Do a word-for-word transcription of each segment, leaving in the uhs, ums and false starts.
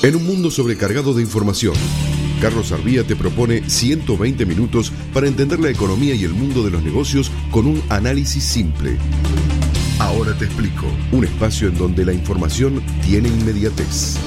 En un mundo sobrecargado de información, Carlos Arbía te propone ciento veinte minutos para entender la economía y el mundo de los negocios con un análisis simple. Ahora te explico, un espacio en donde la información tiene inmediatez.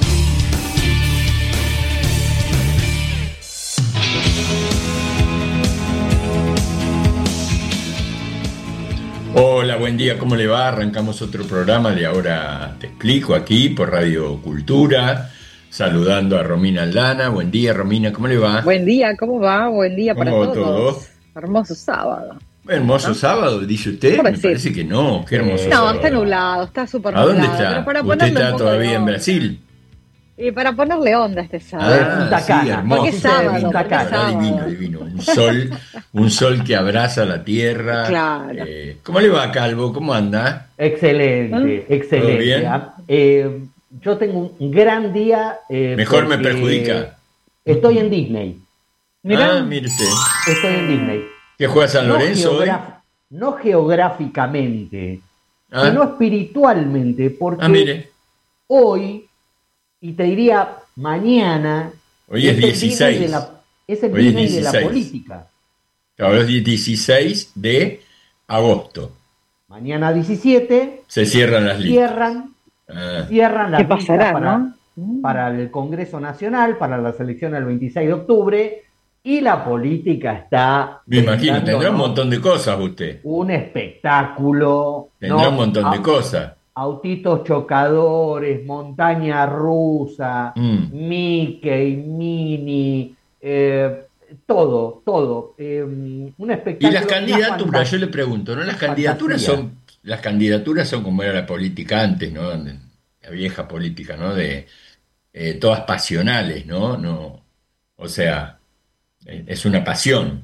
Hola, buen día, ¿cómo le va? Arrancamos otro programa de Ahora Te Explico aquí por Radio Cultura, saludando a Romina Aldana. Buen día, Romina, ¿cómo le va? Buen día, ¿cómo va? Buen día para ¿Cómo va todos. todo? Hermoso sábado. Hermoso ¿no? sábado, dice usted. Por Me decir. parece que no, qué hermoso No, sábado. está nublado, está súper ¿A nublado. dónde está? Pero para ¿Usted ponerle está un poco todavía de en onda. Brasil? Y para ponerle onda a este sábado. Ah, Punta sí, Cana. hermoso. Porque es sábado, divino, porque es ¿verdad? sábado. Divino, divino. Un sol, un sol que abraza la tierra. Claro. Eh, ¿Cómo le va, Calvo? ¿Cómo anda? Excelente, ¿Todo excelente. bien? Ah, eh, yo tengo un gran día. eh, Mejor me porque perjudica. Estoy en Disney. Mirá. Ah, mire usted. Estoy en Disney. ¿Qué juega San No, Lorenzo hoy? geograf- no geográficamente, Ah. sino espiritualmente, porque Ah, mire. hoy, y te diría mañana, Hoy es el dieciséis. Disney de la, es el Hoy es Disney de la dieciséis. política. Claro, es dieciséis de agosto. Mañana diecisiete Se cierran las listas. cierran, Ah, cierran las ¿Qué pasará, listas para, no? Mm. para el Congreso Nacional, para las elecciones del veintiséis de octubre, y la política está me imagino, brindando, tendrá un ¿no? montón de cosas usted. un espectáculo, Tendrá ¿no? un montón de Au- cosas. Autitos chocadores, montaña rusa, Mm. Mickey, Minnie, eh, todo, todo. eh, un espectáculo. Y las una candidaturas, fanta- yo le pregunto, ¿no? Las una candidaturas fantasía. son, las candidaturas son como era la política antes, ¿no? La vieja política, ¿no? De eh, todas pasionales, ¿no? No, o sea, eh, es una pasión.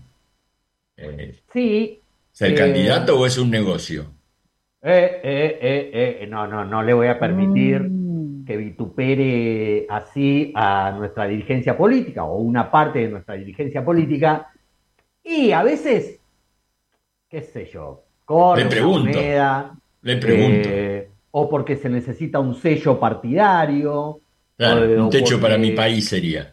Eh, Sí. ¿Ser eh, candidato o es un negocio? Eh, eh, eh, eh, no, no, no le voy a permitir Mm. que vitupere así a nuestra dirigencia política o una parte de nuestra dirigencia política. Y a veces, qué sé yo, corre Le una pregunto, moneda, le pregunto. eh, o porque se necesita un sello partidario, Claro, o, un o techo para mi porque, país sería.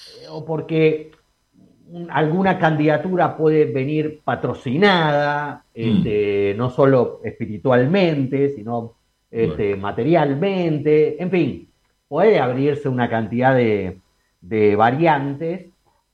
o porque un- alguna candidatura puede venir patrocinada, este, no solo espiritualmente, sino este, materialmente, en fin, puede abrirse una cantidad de, de variantes,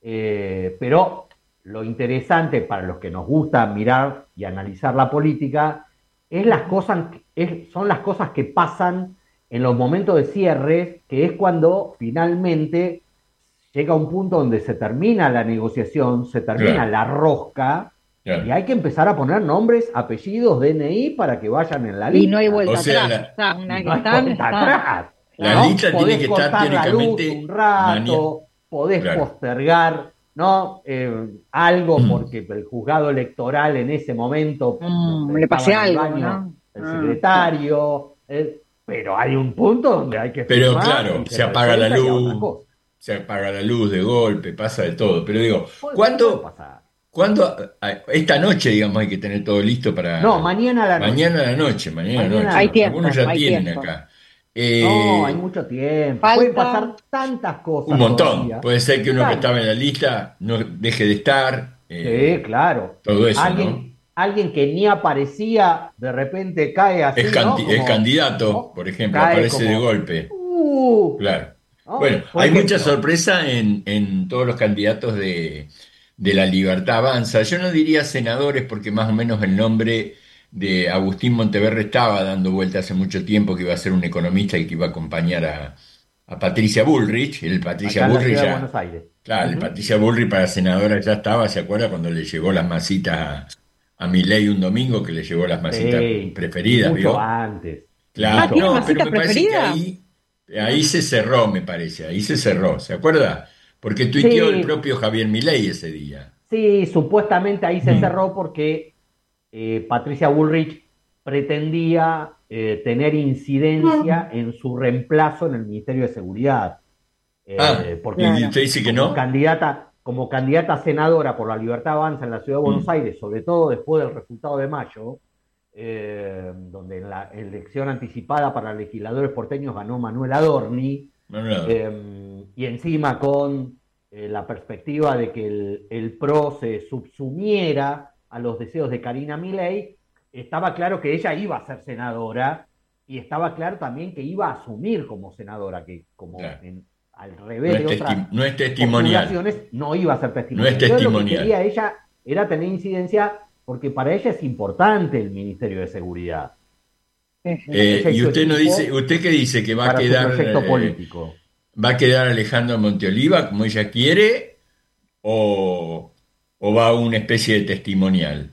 eh, pero lo interesante para los que nos gusta mirar y analizar la política es las cosas, es- son las cosas que pasan en los momentos de cierre, que es cuando finalmente llega un punto donde se termina la negociación, se termina Claro. la rosca, Claro. y hay que empezar a poner nombres, apellidos, D N I para que vayan en la lista. Y no hay vuelta O sea, atrás. la- Está, una que No hay están, vuelta están. atrás. La ¿no? lista tiene Podés que estar cortar la luz teóricamente un rato, maña- podés Claro. postergar, ¿no? Eh, algo Mm. porque el juzgado electoral en ese momento Mm, le estaba pasé en el algo, baño ¿no? el Ah, secretario, eh, pero hay un punto donde hay que Pero firmar claro, y se apaga la presenta y a otra luz, cosa. se apaga la luz de golpe, pasa de todo. Pero digo, Puede- ¿cuándo, puede pasar. cuándo, a- esta noche, digamos, hay que tener todo listo para... No, mañana a la noche. Mañana a la noche, mañana a la Mañana noche. a la Hay noche. tiempo, Algunos ya hay tienen tiempo. acá. Eh, No, hay mucho tiempo. Falta- Pueden pasar tantas cosas. un montón. todavía. Puede ser que uno que Tantas. estaba en la lista no deje de estar. eh, Sí, claro. todo eso, alguien, ¿no? alguien que ni aparecía, de repente cae así, Es, ¿no? candi- es Como- candidato, ¿no? por ejemplo, Cae aparece como, de golpe. "Uh", Claro. ¿no? Bueno, Por hay ejemplo, mucha sorpresa en, en todos los candidatos de, de la Libertad Avanza. Yo no diría senadores porque más o menos el nombre de Agustín Monteverre estaba dando vuelta hace mucho tiempo, que iba a ser un economista y que iba a acompañar a, a Patricia Bullrich. El Patricia acá en la Bullrich ciudad de ya, Buenos Aires. claro, el Ujú. Patricia Bullrich para senadora ya estaba, ¿se acuerda cuando le llevó las masitas a, a Milei un domingo, que le llevó las masitas Sí, preferidas, mucho ¿vio? antes. Claro, Ah, ¿tiene no, masita pero me parece que preferida? ahí, ahí se cerró, me parece, ahí se cerró, ¿se acuerda? Porque tuiteó el Sí, propio Javier Milei ese día. sí, supuestamente ahí se Mm. cerró porque eh, Patricia Bullrich pretendía eh, tener incidencia en su reemplazo en el Ministerio de Seguridad. Eh, Ah, porque y Claro. usted dice que como no. candidata, como candidata a senadora por la Libertad Avanza en la Ciudad de Buenos Mm. Aires, sobre todo después del resultado de mayo, eh, donde en la elección anticipada para legisladores porteños ganó Manuel Adorni, Manuel. Eh, y encima con eh, la perspectiva de que el, el P R O se subsumiera a los deseos de Karina Milei, estaba claro que ella iba a ser senadora y estaba claro también que iba a asumir como senadora, que como Claro. en, al No revés es, de otras testi- no es testimonial. postulaciones, no iba a ser No testimonial. es Entonces lo que testimonial. quería ella era tener incidencia porque para ella es importante el Ministerio de Seguridad. Eh, Ella y su usted no equipo dice, ¿usted qué dice? ¿Que va a para su quedar proyecto eh, político. va a quedar Alejandro Monteoliva como ella quiere o, o va a una especie de testimonial?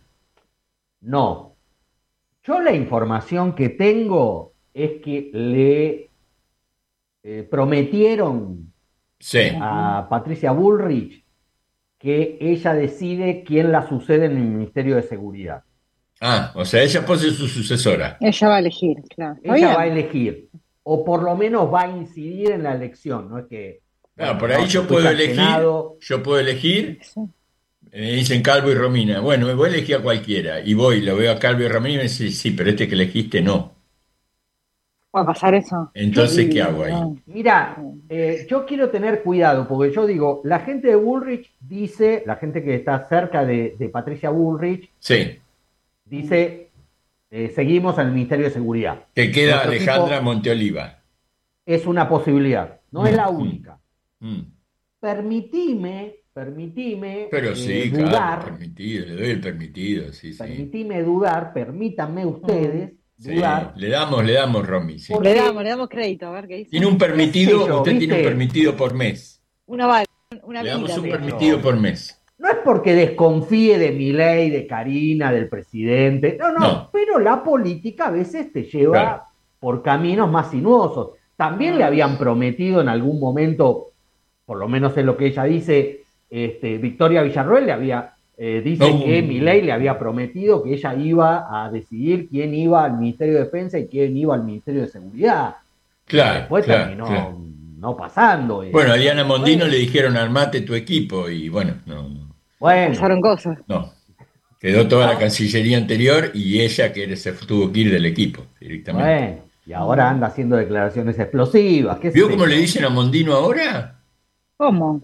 No. Yo la información que tengo es que le eh, prometieron Sí. a Patricia Bullrich que ella decide quién la sucede en el Ministerio de Seguridad. Ah, o sea, ella pone su sucesora. Ella va a elegir, claro. Está Ella bien. va a elegir, o por lo menos va a incidir en la elección, no es que, Bueno, bueno, por no, ahí si yo fuiste puedo al elegir, Senado, yo puedo elegir, Sí. me dicen Calvo y Romina. Bueno, voy a elegir a cualquiera. Y voy, lo veo a Calvo y Romina y me dicen, sí, pero este que elegiste no. ¿Va a pasar eso? Entonces, ¿qué Y, hago ahí? no. mira, eh, yo quiero tener cuidado, porque yo digo, la gente de Bullrich dice, la gente que está cerca de, de Patricia Bullrich, Sí, dice, eh, seguimos en el Ministerio de Seguridad. que queda Nuestro Alejandra equipo Monteoliva. es una posibilidad, no es la Mm, única. mm. Permitime, permitime Pero eh, sí, claro, dudar, permitido, le doy el permitido, sí, sí. permitime dudar, permítanme ustedes Sí, dudar, le damos, le damos, Romy, sí. Por- Le damos, le damos crédito, a ver qué dice. Tiene un qué permitido, sé yo, usted tiene un ¿viste? permitido por mes. Una bala, una Le damos vida un tiene. permitido por mes. No es porque desconfíe de Milei, de Karina, del presidente, no, no, No. pero la política a veces te lleva Claro. por caminos más sinuosos. También le habían prometido en algún momento, por lo menos es lo que ella dice, este, Victoria Villarroel le había, eh, dice No. que Milei le había prometido que ella iba a decidir quién iba al Ministerio de Defensa y quién iba al Ministerio de Seguridad. Claro, Después claro, terminó claro. no pasando. eso. Bueno, a Diana Mondino Bueno. le dijeron armate tu equipo y bueno, no, no, Bueno, Pasaron cosas. no. Quedó toda la Ah. Cancillería anterior y ella que se tuvo que ir del equipo directamente. bueno, y ahora anda haciendo declaraciones explosivas. ¿Qué ¿Vio sé cómo yo? le dicen a Mondino ahora? ¿Cómo?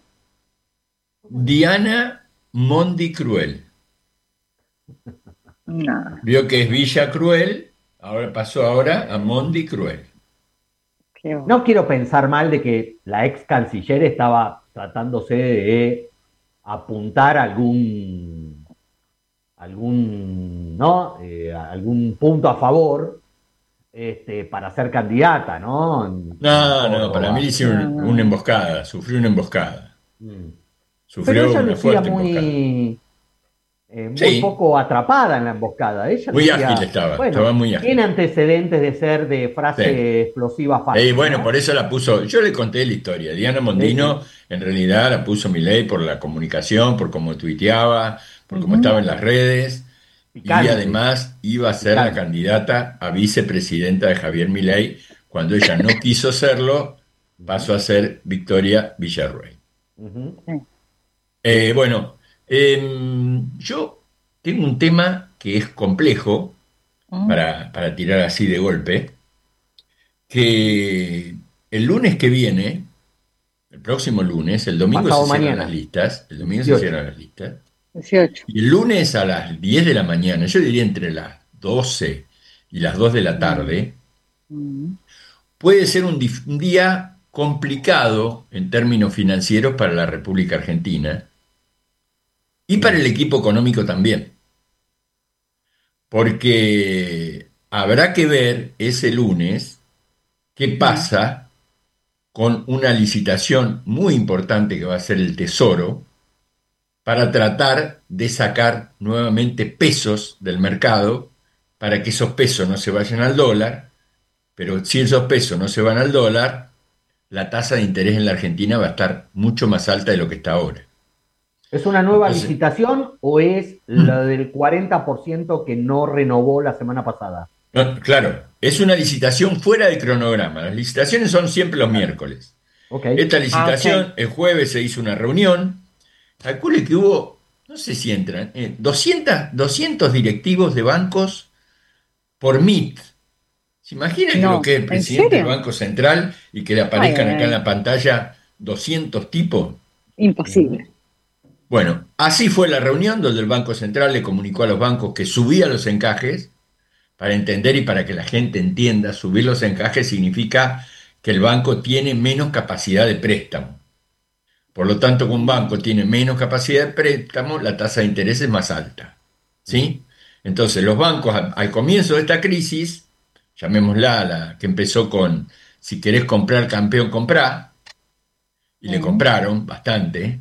Diana Mondi Cruel. No, Vio que es Villa Cruel, ahora pasó ahora a Mondi Cruel. qué va. No quiero pensar mal de que la ex canciller estaba tratándose de apuntar algún, algún, ¿no? Eh, algún punto a favor este, para ser candidata, ¿no? En- en No, no, Córdoba. para mí le hicieron No, no. una emboscada, sufrió una emboscada. Mm. Pero Sufrió ella una lucía fuerte emboscada. muy, eh, muy Sí. poco atrapada en la emboscada. Ella Muy lucía- ágil estaba, bueno, estaba muy ágil. tiene antecedentes de ser de frase Sí. explosiva fácil. Eh, bueno, ¿no? por eso la puso, yo le conté la historia. Diana Mondino, en realidad la puso Milei por la comunicación, por cómo tuiteaba, por cómo Ujú. estaba en las redes, y Picante. además iba a ser la Picante. candidata a vicepresidenta de Javier Milei. Cuando ella no quiso serlo, pasó a ser Victoria Villarroel. Ujú. Eh, bueno, em, yo tengo un tema que es complejo Mm. para, para tirar así de golpe, que el lunes que viene, el próximo lunes, el domingo Pasado se cierran mañana. las listas, el domingo se dieciocho. cierran las listas, dieciocho. y el lunes a las diez de la mañana, yo diría entre las doce y las dos de la tarde, Mm. puede ser un, dif- un día complicado en términos financieros para la República Argentina y para el equipo económico también. Porque habrá que ver ese lunes qué pasa con una licitación muy importante que va a ser el Tesoro para tratar de sacar nuevamente pesos del mercado para que esos pesos no se vayan al dólar, pero si esos pesos no se van al dólar, la tasa de interés en la Argentina va a estar mucho más alta de lo que está ahora. ¿Es una nueva Entonces- licitación o es la del cuarenta por ciento que no renovó la semana pasada? No, claro, es una licitación fuera de cronograma. Las licitaciones son siempre los miércoles. Ok. Esta licitación, Ah, ok. el jueves se hizo una reunión. Calcule que hubo, no sé si entran, eh, doscientos, doscientos directivos de bancos por Meet. ¿Se imagina que No, lo que es el ¿en presidente del serio? Banco Central y que le Ay, aparezcan ay, acá en ay. la pantalla doscientos tipos? Imposible. Bueno, así fue la reunión donde el Banco Central le comunicó a los bancos que subía los encajes. Para entender y para que la gente entienda, subir los encajes significa que el banco tiene menos capacidad de préstamo. Por lo tanto, que un banco tiene menos capacidad de préstamo, la tasa de interés es más alta. ¿Sí? Entonces, los bancos al, al comienzo de esta crisis, llamémosla la que empezó con si querés comprar campeón, comprá, y le Mm, compraron bastante,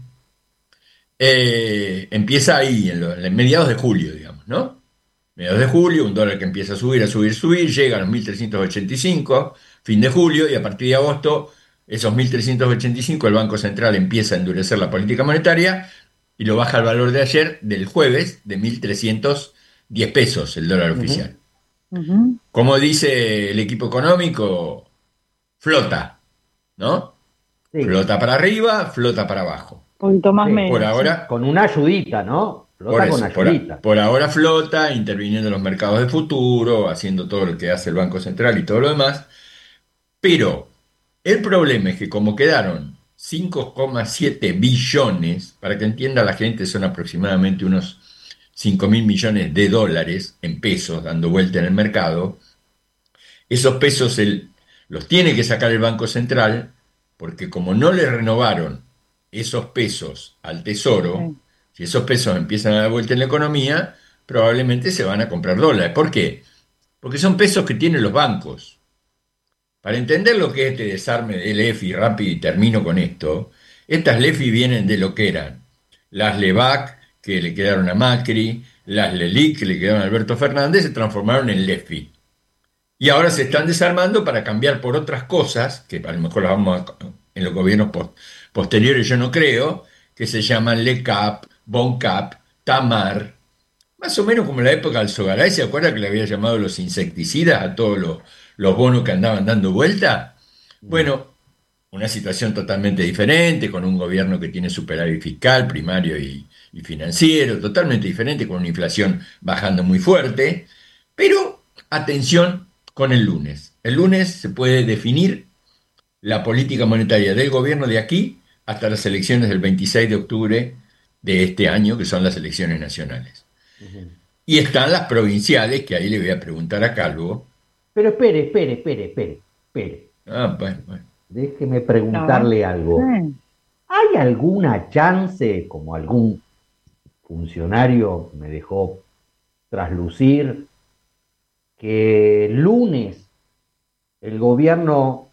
eh, empieza ahí, en, lo- en mediados de julio, digamos, ¿no? Mediados de julio, un dólar que empieza a subir, a subir, subir, llega a los mil trescientos ochenta y cinco, fin de julio, y a partir de agosto, esos mil trescientos ochenta y cinco, el Banco Central empieza a endurecer la política monetaria y lo baja al valor de ayer, del jueves, de mil trescientos diez pesos el dólar Ujú. oficial. ujú. Como dice el equipo económico, flota, ¿no? Sí, Flota para arriba, flota para abajo. Poquito más sí. Por menos, sí. ahora, Con una ayudita, ¿no? por Flota con eso, por, ayudita. por ahora flota, interviniendo en los mercados de futuro, haciendo todo lo que hace el Banco Central y todo lo demás. Pero el problema es que como quedaron cinco coma siete billones, para que entienda la gente, son aproximadamente unos cinco mil millones de dólares en pesos dando vuelta en el mercado, esos pesos él, los tiene que sacar el Banco Central, porque como no le renovaron esos pesos al Tesoro, Sí. si esos pesos empiezan a dar vuelta en la economía, probablemente se van a comprar dólares. ¿Por qué? Porque son pesos que tienen los bancos. Para entender lo que es este desarme del L F I rápido y termino con esto, estas L E F I vienen de lo que eran las LEVAC que le quedaron a Macri, las LELIC que le quedaron a Alberto Fernández, se transformaron en L E F I. Y ahora se están desarmando para cambiar por otras cosas, que a lo mejor las vamos a, en los gobiernos post, posteriores yo no creo, que se llaman LECAP, BONCAP, TAMAR, más o menos como en la época del Sogaray. ¿Se acuerda que le había llamado los insecticidas a todos los, los bonos que andaban dando vuelta? Mm. Bueno, una situación totalmente diferente, con un gobierno que tiene superávit fiscal, primario y, y financiero, totalmente diferente, con una inflación bajando muy fuerte. Pero, atención con el lunes. El lunes se puede definir la política monetaria del gobierno de aquí hasta las elecciones del veintiséis de octubre de este año, que son las elecciones nacionales. Ujú. Y están las provinciales, que ahí le voy a preguntar a Calvo. Pero espere, espere, espere, espere, espere. Ah, bueno, bueno. Déjeme A preguntarle ver. algo. Sí. ¿Hay alguna chance, como algún funcionario me dejó traslucir, que el lunes el gobierno,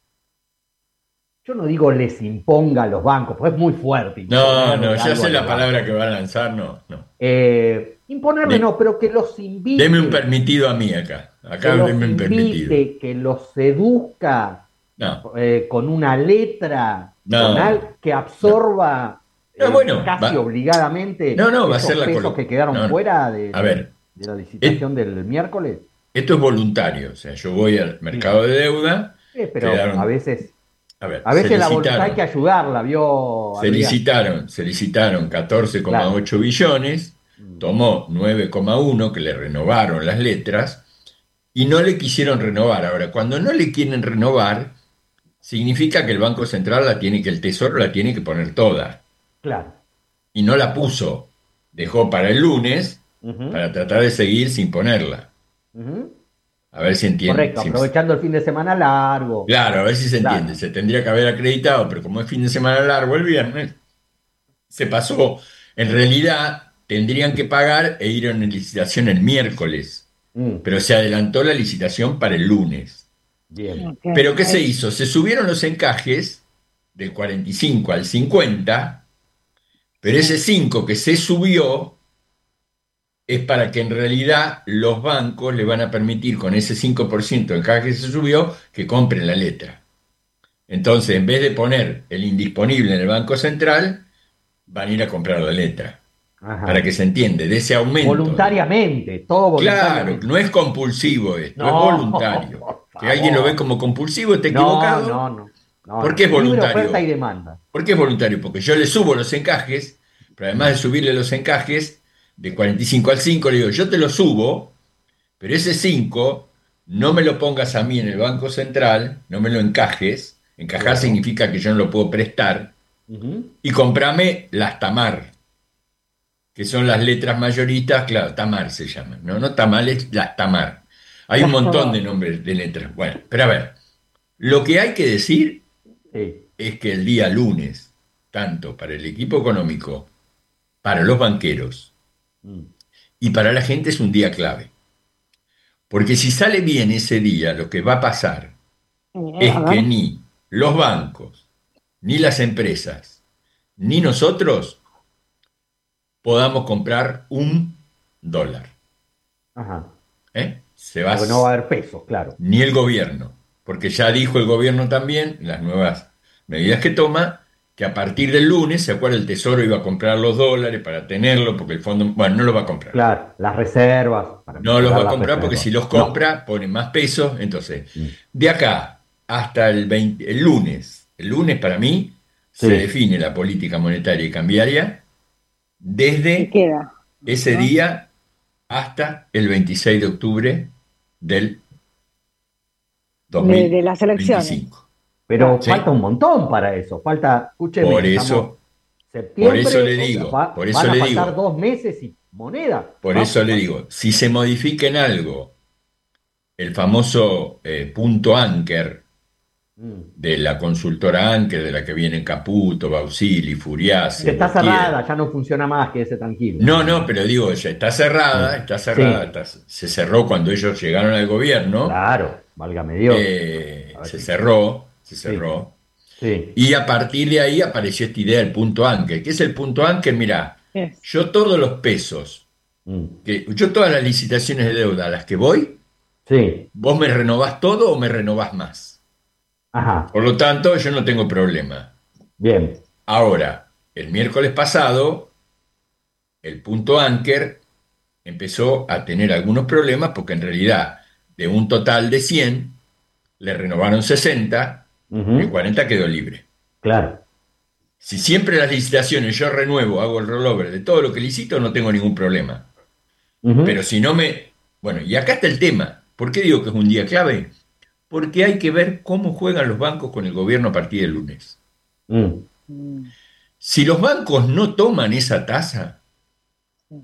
yo no digo les imponga a los bancos, porque es muy fuerte No, imponerle no, ya algo sé a la los palabra bancos. que va a lanzar, no, no. Eh, imponerle De- no, pero que los Deme un invite, permitido a mí acá. que Acá los deme un permitido. invite, que los seduzca No, eh, con una letra, con no, algo que no. absorba No, eh, bueno, casi va. obligadamente No, no, va a esos ser la pesos colo- que quedaron No, no. fuera de, A de- ver, de la et- licitación del miércoles. esto es voluntario. O sea, yo voy al mercado de deuda, Eh, pero a quedaron, veces, a ver, a se veces la voluntad hay que licitaron, ayudarla, vio, se Adrián. licitaron, se licitaron catorce coma Claro. ocho billones, Mm. tomó nueve coma uno que le renovaron las letras y no le quisieron renovar. Ahora, cuando no le quieren renovar, significa que el Banco Central la tiene, que el Tesoro la tiene que poner toda. Claro. Y no la puso. Dejó para el lunes Ujú, para tratar de seguir sin ponerla. ujú. A ver si entiende. Correcto, si- aprovechando el fin de semana largo. claro, a ver si se Claro. entiende. Se tendría que haber acreditado, pero como es fin de semana largo el viernes, se pasó. En realidad, tendrían que pagar e ir a una licitación el miércoles, Mm, pero se adelantó la licitación para el lunes. bien. Ok. ¿Pero qué se Ahí. hizo? Se subieron los encajes del cuarenta y cinco al cincuenta, pero ese Sí. cinco que se subió es para que en realidad los bancos le van a permitir con ese cinco por ciento de encaje que se subió que compren la letra. Entonces, en vez de poner el indisponible en el Banco Central, van a ir a comprar la letra. Ajá. Para que se entiende, de ese aumento. Voluntariamente, todo Claro, voluntariamente. no es compulsivo esto, es No, voluntario. por Que alguien lo ve favor. como compulsivo, está No, equivocado. no, no. no, ¿Por no. qué es Libre voluntario? oferta y demanda. ¿Por qué es voluntario? Porque yo le subo los encajes, pero además de subirle los encajes de cuarenta y cinco al cinco, le digo, yo te lo subo, pero ese cinco no me lo pongas a mí en el Banco Central, no me lo encajes, encajar Claro. significa que yo no lo puedo prestar, Ujú. y comprame las Tamar, que son las letras mayoristas, claro, Tamar se llaman, no, no tamales, las Tamar. Hay un Las montón Tamar. de nombres de letras. Bueno, pero a ver, lo que hay que decir Sí. es que el día lunes, tanto para el equipo económico, para los banqueros Mm. y para la gente es un día clave. Porque si sale bien ese día, lo que va a pasar Eh, a es que ver. ni los bancos, ni las empresas, ni nosotros podamos comprar un dólar. Ajá. ¿eh? Se va, Porque no va a haber pesos, claro. ni el gobierno, porque ya dijo el gobierno también, las nuevas medidas que toma, que a partir del lunes, ¿se acuerda? El Tesoro iba a comprar los dólares para tenerlo, porque el fondo, bueno, no los va a comprar. Claro, las reservas, para No los mejorar va a las comprar porque reservas. si los No. compra, pone más pesos. Entonces, Mm. de acá hasta el, veinte el lunes, el lunes para mí se Sí. define la política monetaria y cambiaria Y desde queda, ese ¿no? día hasta el veintiséis de octubre del De, de las elecciones. dos mil veinticinco. Pero ¿Sí? falta un montón para eso. Falta, escúcheme, Por estamos eso, septiembre, por eso le o sea, digo, va- por eso van a le faltar digo, dos meses y moneda. por Va- eso le va- digo, si se modifica en algo el famoso eh, punto Anker Mm. de la consultora Anker, de la que vienen Caputo, Bausili, Furiase, Que está Gautier. cerrada, ya no funciona más, quédese tranquilo. No, no, pero digo, ya está cerrada, Sí. está cerrada, Sí. está- se cerró cuando ellos llegaron al gobierno, Claro, válgame Dios. eh, A ver se si- cerró, se Sí. cerró, Sí. y a partir de ahí apareció esta idea del punto Anker. ¿Qué es el punto Anker? Mirá, Es. yo todos los pesos, Mm. que, yo todas las licitaciones de deuda a las que voy, Sí. vos me renovás todo o me renovás más. Ajá. Por lo tanto, yo no tengo problema. Bien. Ahora, el miércoles pasado, el punto Anker empezó a tener algunos problemas porque en realidad de un total de cien, le renovaron sesenta, Ujú. el cuarenta quedó libre. Claro. Si siempre las licitaciones yo renuevo, hago el rollover de todo lo que licito, no tengo ningún problema. Ujú. Pero si no me... Bueno, y acá está el tema. ¿Por qué digo que es un día clave? Porque hay que ver cómo juegan los bancos con el gobierno a partir del lunes. Mm. Mm. Si los bancos no toman esa tasa, Que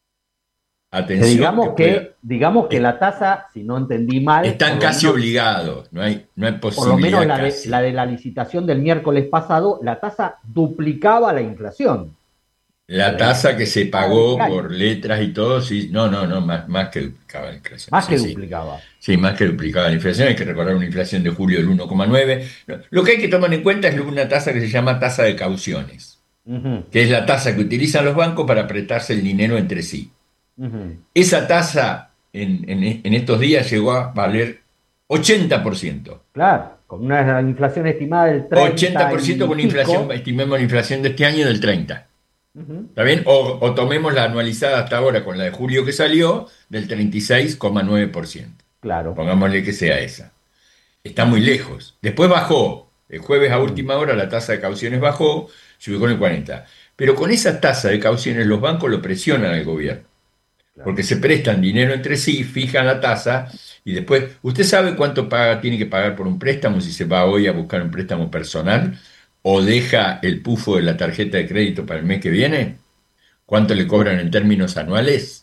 atención, digamos que puede- que, digamos que la tasa, si no entendí mal, están por lo casi menos- obligados, no hay, no hay por lo posibilidad menos la de, casi. la de la licitación del miércoles pasado, la tasa duplicaba la inflación. La la tasa que se pagó Ah, por letras y todo, sí, no, no, no, más, más que duplicaba la inflación. Más sí, que sí. duplicaba. Sí, más que duplicaba la inflación. Hay que recordar una inflación de julio del uno coma nueve. No, lo que hay que tomar en cuenta es una tasa que se llama tasa de cauciones, Ujú, que es la tasa que utilizan los bancos para prestarse el dinero entre sí. ujú. Esa tasa en, en- en estos días llegó a valer ochenta por ciento. Claro, con una inflación estimada del treinta ochenta por ciento y con pico. inflación, estimemos la inflación de este año del treinta. Ujú. ¿Está bien? O, o tomemos la anualizada hasta ahora con la de julio que salió del treinta y seis coma nueve por ciento. Claro. Pongámosle que sea esa. Está muy lejos. Después bajó. El jueves a última hora la tasa de cauciones bajó, se ubicó en el cuarenta. Pero con esa tasa de cauciones los bancos lo presionan al gobierno. Claro. Porque se prestan dinero entre sí, fijan la tasa y después, ¿usted sabe cuánto paga, tiene que pagar por un préstamo si se va hoy a buscar un préstamo personal o deja el pufo de la tarjeta de crédito para el mes que viene? ¿Cuánto le cobran en términos anuales?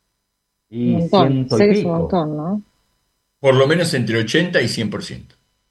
Un Y montón. ciento Sé y que es un pico. montón, ¿no? Por lo menos entre ochenta y cien por ciento.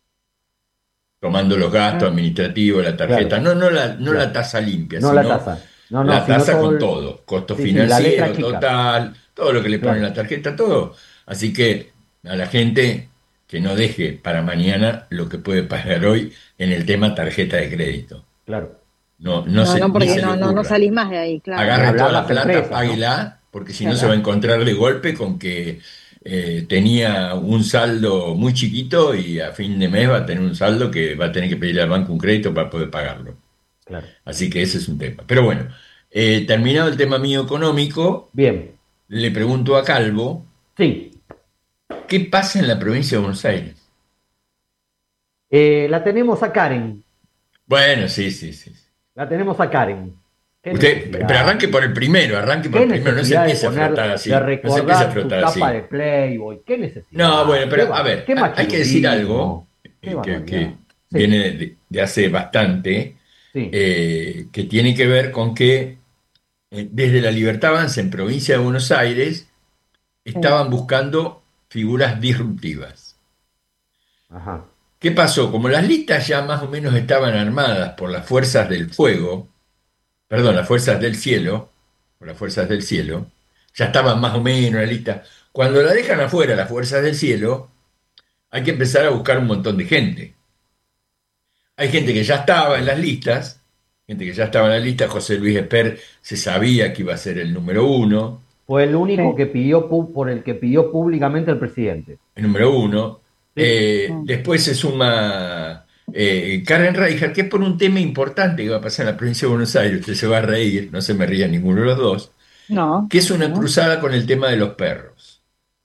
Tomando los gastos Ah. administrativos, la tarjeta. Claro. No, no, la, no Claro. la tasa limpia, No sino la tasa. No, no, la sino tasa todo con el- todo. Costo Sí, sí, la financiero, letra chica. total, todo lo que le ponen en Claro. la tarjeta, todo. Así que a la gente que no deje para mañana lo que puede pagar hoy en el tema tarjeta de crédito. Claro. No, no, No, se, no, ni porque se le no, no, no ocurra. salís más de ahí, claro. Agarre Ni hablar toda la las plata, empresas, ¿no? páguela, porque si no Claro. se va a encontrar de golpe con que eh, tenía un saldo muy chiquito y a fin de mes va a tener un saldo que va a tener que pedirle al banco un crédito para poder pagarlo. Claro. Así que ese es un tema. Pero bueno, eh, terminado el tema mío económico, Bien. le pregunto a Calvo, Sí. ¿qué pasa en la provincia de Buenos Aires? Eh, la tenemos a Karen. Bueno, sí, sí, sí. La tenemos a Karen. ¿Qué Usted, necesidad? pero arranque por el primero, arranque por ¿Qué el primero, no se necesidad de empiece a poner, frotar así. de No se empiece a recordar su frotar así. tapa de Playboy? ¿Qué necesidad? No, bueno, ¿Qué, pero a bar- ver, qué hay hay que decir machirulismo? algo Qué eh, que, que barbaridad. Sí, viene de, de hace bastante, sí. eh, que tiene que ver con que eh, desde la Libertad Avanza en provincia de Buenos Aires estaban buscando figuras disruptivas. Ajá. ¿Qué pasó? Como las listas ya más o menos estaban armadas por las fuerzas del fuego, perdón, las fuerzas del cielo, por las fuerzas del cielo, ya estaban más o menos la lista. Cuando la dejan afuera las fuerzas del cielo, hay que empezar a buscar un montón de gente. Hay gente que ya estaba en las listas, gente que ya estaba en la lista. José Luis Esper se sabía que iba a ser el número uno, Fue el único Sí. que pidió pu- por el que pidió públicamente el presidente. el número uno. Sí. Eh, Mm. después se suma eh, Karen Reicher, que es por un tema importante que va a pasar en la provincia de Buenos Aires. Usted se va a reír, no se me ría ninguno de los dos, No. que es una No. cruzada con el tema de los perros.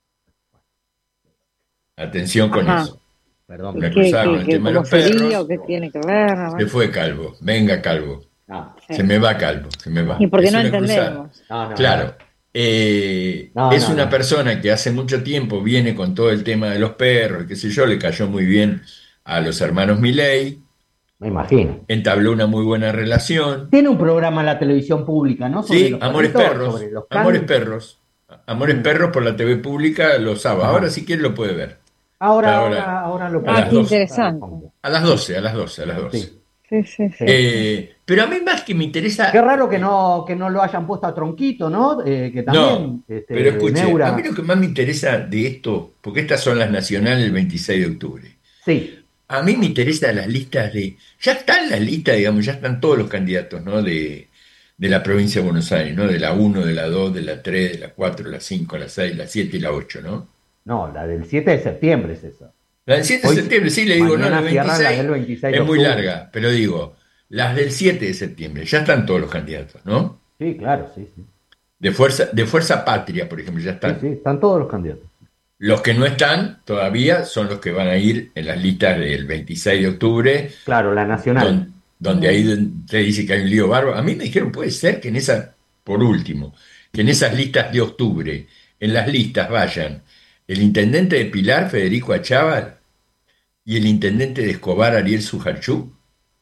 Atención con Ajá. eso. Perdón. Una ¿Y cruzada qué, con qué, el qué- tema de cómo los sería perros. o qué tiene que ver? No, Se fue Calvo, venga Calvo. No, sí. Se me va Calvo, se me va. Y porque Es no una cruzada. entendemos. no, no, Claro. Eh, No, es no, una no. persona que hace mucho tiempo viene con todo el tema de los perros, qué sé yo, le cayó muy bien a los hermanos Milei, Me imagino. entabló una muy buena relación. Tiene un programa en la televisión pública, ¿no? Sobre Sí, los Amores perritos, Perros, sobre los Amores canes. Perros, Amores Mm. Perros por la T V pública los sábados. Ajá. Ahora si quiere lo puede ver. Ahora, Ahora, ahora, ahora lo a Ah, las qué doce. interesante. A las doce, a las doce, a las doce. Sí. Sí, sí, sí. Eh, pero a mí más que me interesa. Qué raro que no, que no lo hayan puesto a Tronquito, ¿no? Eh, que también, No, este, pero escuche, Neura. a mí lo que más me interesa de esto, porque estas son las nacionales el veintiséis de octubre, Sí, a mí me interesa las listas de, ya están las listas, digamos, ya están todos los candidatos, ¿no? De, de la provincia de Buenos Aires, ¿no? De la uno, de la dos, de la tres, de la cuatro, la cinco, la seis, la siete y la ocho, ¿no? no, la del siete de septiembre es esa. La del siete de Hoy- septiembre, sí, le digo, no, la mañana del cierran la veintiséis del veintiséis de es muy octubre. larga, pero digo, las del siete de septiembre, ya están todos los candidatos, ¿no? Sí, claro, sí, sí. De Fuerza, de Fuerza Patria, por ejemplo, ya Sí, están. sí, están todos los candidatos. Los que no están todavía son los que van a ir en las listas del veintiséis de octubre, Claro, la nacional. don- donde ahí te dice que hay un lío bárbaro. A mí me dijeron, puede ser que en esa, por último, que en esas listas de octubre, en las listas vayan el intendente de Pilar, Federico Achával, y el intendente de Escobar, Ariel Sujarchuk.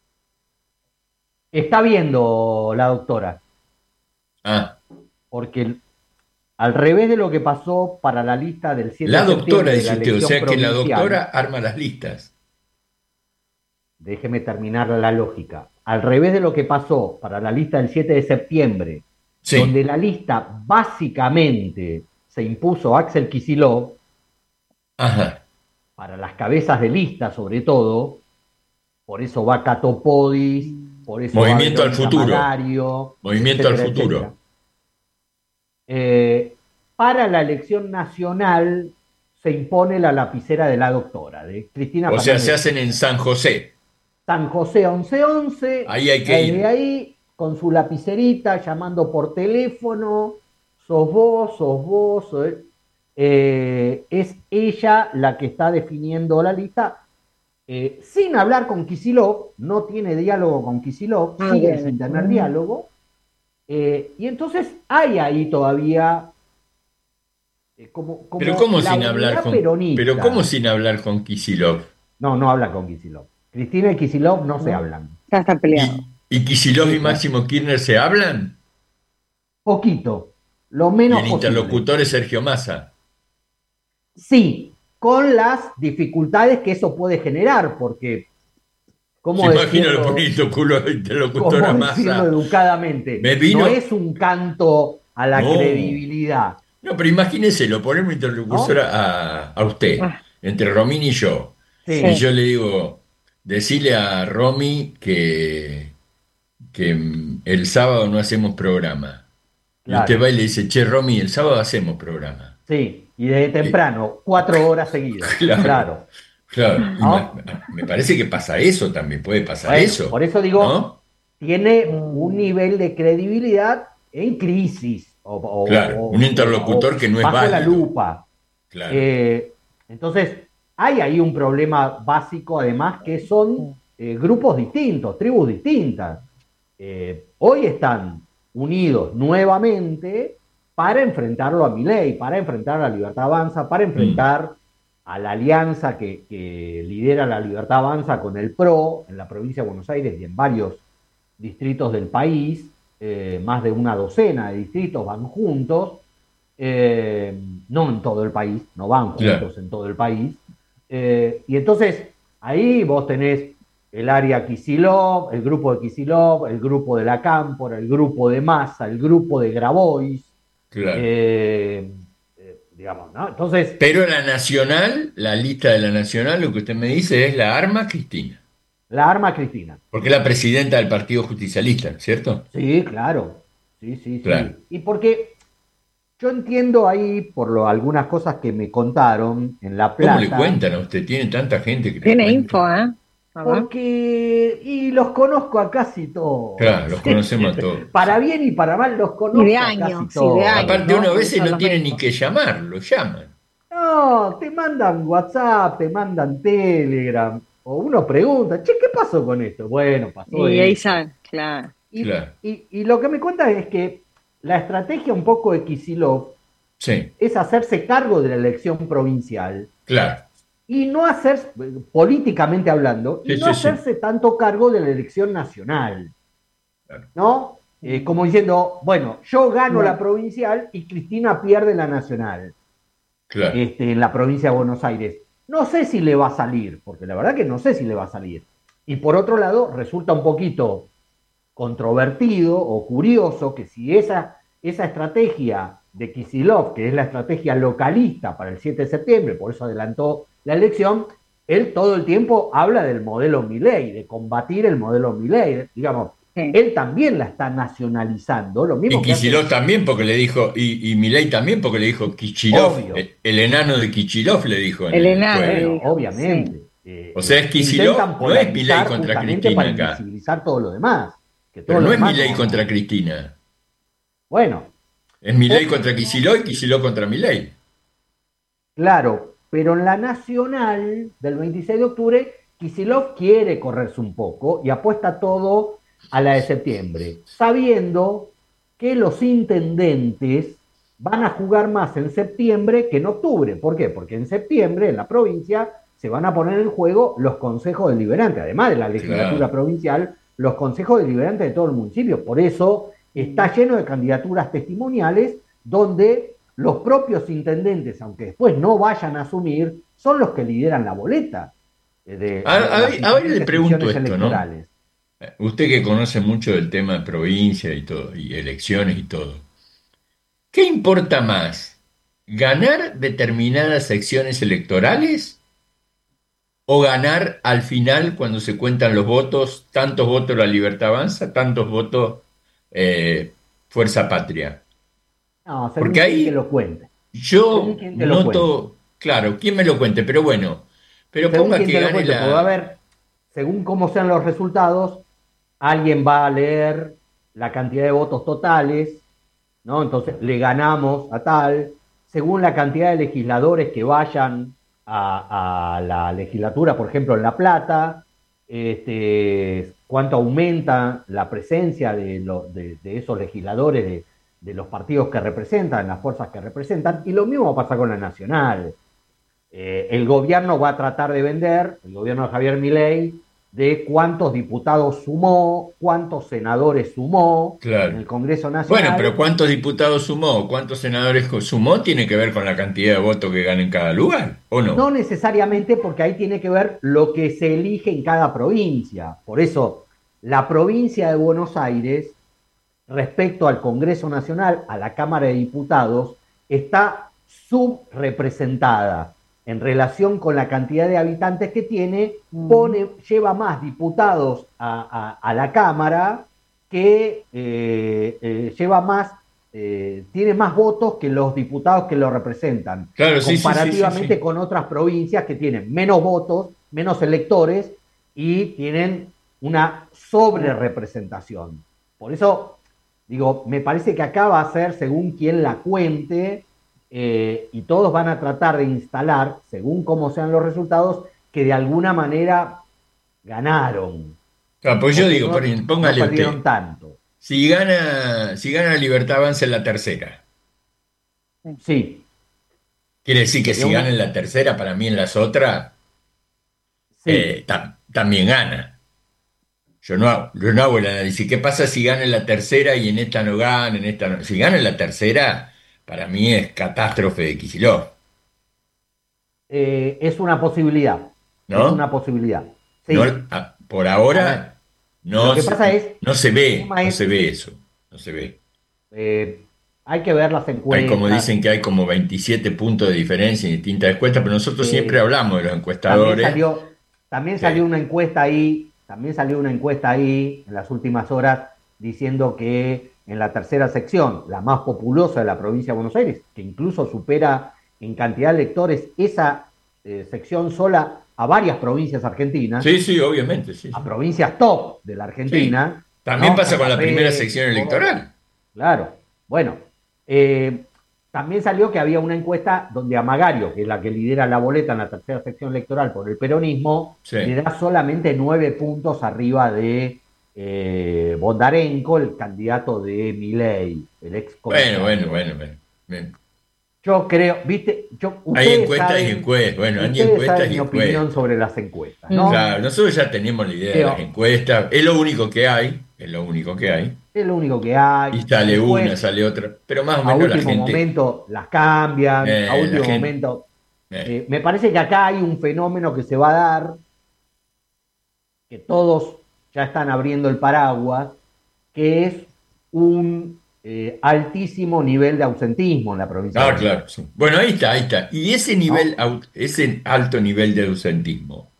Está viendo la doctora, Ah, porque al revés de lo que pasó para la lista del siete la de doctora, septiembre de dice la usted, o elección sea que la provincial, doctora arma las listas. déjeme terminar la lógica. Al revés de lo que pasó para la lista del siete de septiembre, Sí, donde la lista básicamente se impuso Axel Kicillof, ajá, para las cabezas de lista sobre todo, por eso va Cato Podis, por eso Movimiento va al Verónica futuro. Magario, Movimiento al etcétera, futuro. etcétera. Eh, para la elección nacional se impone la lapicera de la doctora, de Cristina O sea, se Fernández. hacen en San José. San José once once, Ahí hay que desde ir. ahí, con su lapicerita, llamando por teléfono, sos vos, sos vos, sos- eh, es ella la que está definiendo la lista, eh, sin hablar con Kicillof, no tiene diálogo con Kicillof, Ah, sigue bien. sin tener Mm. diálogo, eh, y entonces hay ahí todavía eh, como, como Pero ¿cómo la sin hablar unidad con, peronista. pero ¿cómo sin hablar con Kicillof? No, no habla con Kicillof. Cristina y Kicillof no se No. hablan. Ya está peleado. ¿Y, y Kicillof Sí, y claro. Máximo Kirchner se hablan? Poquito, lo Y menos el posible. interlocutor es Sergio Massa. Sí, con las dificultades que eso puede generar, porque, ¿cómo Se imagina decirlo, lo pone el interlocutor- interlocutor a cómo decirlo Massa. educadamente? Me vino- No es un canto a la No. credibilidad. No, pero imagínese, lo ponemos interlocutor ¿No? a, a usted, Ah. entre Romín y yo. Sí. Y yo le digo, decile a Romy que, que mm, el sábado no hacemos programa. Y Claro. usted va y le dice, che, Romy, el sábado hacemos programa. Sí, y desde temprano, cuatro horas seguidas. Claro. Claro. Claro, y ¿No? ma- me parece que pasa eso también, puede pasar Bueno, eso. por eso digo, ¿no? tiene un nivel de credibilidad en crisis. O, o- Claro, o- un interlocutor o que no es bajo la válido. lupa. Claro. Eh, entonces, hay ahí un problema básico, además, que son eh, grupos distintos, tribus distintas. Eh, hoy están unidos nuevamente para enfrentarlo a Milei, para enfrentar a la Libertad Avanza, para enfrentar mm. a la alianza que, que lidera la Libertad Avanza con el P R O en la provincia de Buenos Aires y en varios distritos del país, eh, más de una docena de distritos van juntos, eh, no en todo el país, no van juntos yeah. en todo el país, eh, y entonces ahí vos tenés el área Kicillof, el grupo de Kicillof, el grupo de la Cámpora, el grupo de Massa, el grupo de Grabois, claro. eh, eh, digamos, ¿no? Entonces... Pero la Nacional, la lista de la Nacional, lo que usted me dice es la arma Cristina. La arma Cristina. Porque es la presidenta del Partido Justicialista, ¿cierto? Sí, claro. Sí, sí, claro. sí. Y porque yo entiendo ahí, por lo, algunas cosas que me contaron en La Plata... ¿Cómo le cuentan a usted? Tiene tanta gente que... Tiene info, ¿eh? Porque, y los conozco a casi todos. Claro, los conocemos a todos. Para bien y para mal los conozco y de a años, casi todos. Y de años, aparte, ¿no? uno a veces no tiene ni que llamar, lo llaman. No, te mandan WhatsApp, te mandan Telegram, o uno pregunta, che, ¿qué pasó con esto? Bueno, pasó Y ahí esto. sale, claro. Y, claro. Y, y lo que me cuenta es que la estrategia un poco de Kicillof sí. es hacerse cargo de la elección provincial. Claro. Y no hacer, políticamente hablando, y sí, no sí, hacerse sí. tanto cargo de la elección nacional. Claro. ¿No? Eh, como diciendo, bueno, yo gano la provincial y Cristina pierde la nacional. Claro. Este, en la provincia de Buenos Aires. No sé si le va a salir, porque la verdad que no sé si le va a salir. Y por otro lado, resulta un poquito controvertido o curioso que si esa, esa estrategia de Kicillof, que es la estrategia localista para el siete de septiembre, por eso adelantó la elección, él todo el tiempo habla del modelo Milei, de combatir el modelo Milei, digamos, sí. Él también la está nacionalizando, lo mismo y Kicillof hace... también porque le dijo, y, y Milei también porque le dijo Kicillof, el, el enano de Kicillof le dijo. El, el enano, bueno, obviamente. Sí. Eh, o sea, es Kicillof, no es Milei contra Cristina para acá. Invisibilizar todo lo demás. Que todo Pero lo no demás es Milei no... contra Cristina. Bueno. Es Milei contra Kicillof y Kicillof contra Milei. Claro, pero en la nacional del veintiséis de octubre, Kicillof quiere correrse un poco y apuesta todo a la de septiembre, sabiendo que los intendentes van a jugar más en septiembre que en octubre. ¿Por qué? Porque en septiembre, en la provincia, se van a poner en juego los consejos deliberantes, además de la legislatura claro. provincial, los consejos deliberantes de todo el municipio. Por eso está lleno de candidaturas testimoniales donde los propios intendentes, aunque después no vayan a asumir, son los que lideran la boleta. De, a, a, ver, a ver, le pregunto esto, electorales. ¿no? Usted que conoce mucho del tema de provincia y todo, y elecciones y todo, ¿qué importa más? ¿Ganar determinadas secciones electorales o ganar al final cuando se cuentan los votos, tantos votos La Libertad Avanza, tantos votos eh, Fuerza Patria? No, porque ahí que lo cuente. Yo noto, claro, ¿quién me lo cuente? Pero bueno, pero según ponga que te lo gane cuente, la... porque va a ver, según cómo sean los resultados, alguien va a leer la cantidad de votos totales, ¿no? Entonces le ganamos a tal, según la cantidad de legisladores que vayan a, a la legislatura, por ejemplo, en La Plata, este, cuánto aumenta la presencia de, lo, de, de esos legisladores, de, de los partidos que representan, las fuerzas que representan, y lo mismo va a pasar con la nacional. Eh, el gobierno va a tratar de vender, el gobierno de Javier Milei, de cuántos diputados sumó, cuántos senadores sumó claro. en el Congreso Nacional. Bueno, pero cuántos diputados sumó, cuántos senadores sumó, tiene que ver con la cantidad de votos que gana en cada lugar, ¿o no? No necesariamente, porque ahí tiene que ver lo que se elige en cada provincia. Por eso, la provincia de Buenos Aires, respecto al Congreso Nacional, a la Cámara de Diputados, está subrepresentada en relación con la cantidad de habitantes que tiene, pone, lleva más diputados a, a, a la Cámara que eh, eh, lleva más, eh, tiene más votos que los diputados que lo representan, claro, sí, comparativamente sí, sí, sí. con otras provincias que tienen menos votos, menos electores y tienen una sobrerepresentación. Por eso, digo, me parece que acá va a ser según quien la cuente, Eh, y todos van a tratar de instalar, según cómo sean los resultados, que de alguna manera ganaron. Ah, pues yo digo, no, póngale no perdieron usted. tanto. Si gana, si gana la Libertad Avanza en la tercera, Sí, quiere decir que sería si una- gana en la tercera, para mí en las otras, sí. eh, tam- también gana. Yo no, hago- yo no hago el análisis. ¿Qué pasa si gana en la tercera y en esta no gana, en esta no? Si gana en la tercera, para mí es catástrofe de Kicillof, Eh, es una posibilidad, es una ¿no? posibilidad. No, Sí, a- por a ver, ahora lo no que pasa se, es, no se el ve, tema no es, se ve eso, no se ve. eh, hay que ver las Hay como encuestas. dicen que hay como veintisiete puntos de diferencia en distintas encuestas, pero nosotros siempre eh, hablamos de los también encuestadores. salió, también salió Sí, una encuesta ahí, también salió una encuesta ahí en las últimas horas diciendo que en la tercera sección, la más populosa de la provincia de Buenos Aires, que incluso supera en cantidad de electores esa eh, sección sola a varias provincias argentinas, sí, sí, obviamente, sí, a sí. provincias top de la Sí. Argentina, También ¿no? pasa con Santa la primera Fe, sección Córdoba, electoral. claro. Bueno, eh, también salió que había una encuesta donde a Magario, que es la que lidera la boleta en la tercera sección electoral por el peronismo, Sí. le da solamente nueve puntos arriba de eh, Bondarenko, el candidato de Milei, el ex Bueno, comisario. bueno, bueno, bueno. Bien. Yo creo, viste, yo, Hay ustedes encuestas y saben, encuestas. Bueno, hay ustedes encuestas saben y mi opinión encuestas. sobre las encuestas, Mm. ¿no? Claro, nosotros ya tenemos la idea de las Pero encuestas. Es lo único que hay, es lo único que hay. es lo único que hay. Y sale una, Después, sale otra. Pero más o a menos la último gente, momento las cambian, a eh, la último gente, momento. eh, Eh, me parece que acá hay un fenómeno que se va a dar, que todos ya están abriendo el paraguas, que es un eh, altísimo nivel de ausentismo en la provincia de ah, Buenos claro, Aires, sí. Bueno, ahí está, ahí está. Y ese nivel, ¿no? au- ese alto nivel de ausentismo,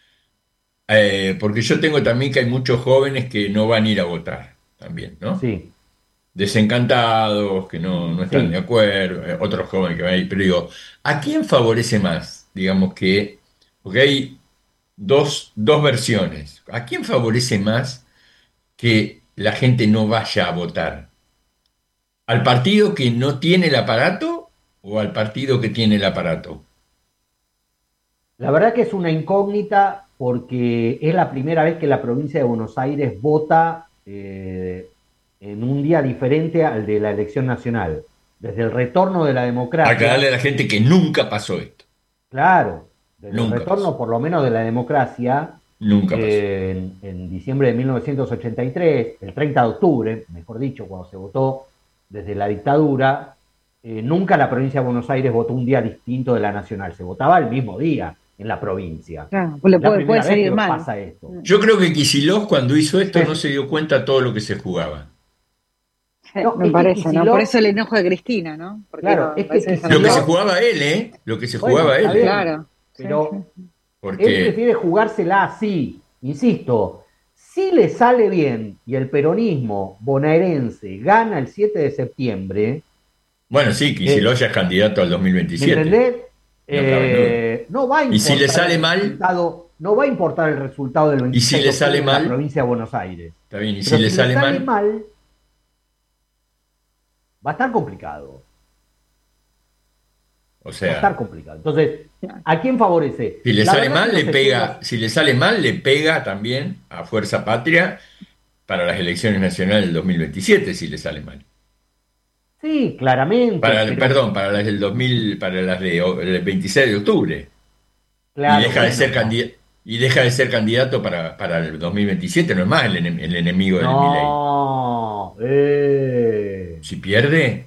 eh, porque yo tengo también que hay muchos jóvenes que no van a ir a votar también, ¿no? Sí, Desencantados, que no, no están de sí. acuerdo, eh, otros jóvenes que van a ir, pero digo, ¿a quién favorece más? Digamos que, porque hay dos, dos versiones. ¿A quién favorece más que la gente no vaya a votar? ¿Al partido que no tiene el aparato o al partido que tiene el aparato? La verdad que es una incógnita porque es la primera vez que la provincia de Buenos Aires vota eh, en un día diferente al de la elección nacional. Desde el retorno de la Aclararle democracia, a la gente que nunca pasó esto. claro, desde el Nunca pasó. retorno por lo menos de la democracia, Nunca pasó. eh, en, en diciembre de mil novecientos ochenta y tres, el treinta de octubre, mejor dicho, cuando se votó desde la dictadura, eh, nunca la provincia de Buenos Aires votó un día distinto de la nacional, se votaba el mismo día en la provincia. Claro, pues le Es la puede, puede primera vez salir que mal. pasa esto. Yo creo que Kicillof cuando hizo esto no se dio cuenta de todo lo que se jugaba. Sí, No, me es que parece, ¿no? Por Kicillof, eso el enojo de Cristina, ¿no? Porque claro, no, es a que veces Lo que se Kicillof, jugaba él, ¿eh? Lo que se bueno, jugaba está él. bien, claro. Sí, pero sí, sí. él Porque, prefiere jugársela así, insisto. Si le sale bien y el peronismo bonaerense gana el siete de septiembre, bueno, sí, eh, Kicillof ya es candidato al ¿me dos mil veintisiete. entendés? No cabe duda. Eh, no va a Y si le importar sale el mal, resultado, no va a importar el resultado del y si veintiséis de le octubre sale en la mal, provincia de Buenos Aires. está bien, y si Pero le si le sale sale mal, mal, va a estar complicado. o Va a estar sea, complicado. Entonces, ¿a quién favorece? si le La sale verdad mal, que le los pega, estudios, si le sale mal, le pega también a Fuerza Patria para las elecciones nacionales del dos mil veintisiete, si le sale mal. sí, claramente, Para, pero perdón, para las del dos mil, para las de, o- del veintiséis de octubre. Y claro, deja de bueno, ser no, candidato, y deja de ser candidato para, para el dos mil veintisiete, no es más el, enem- el enemigo del Milei. no, eh, Si pierde,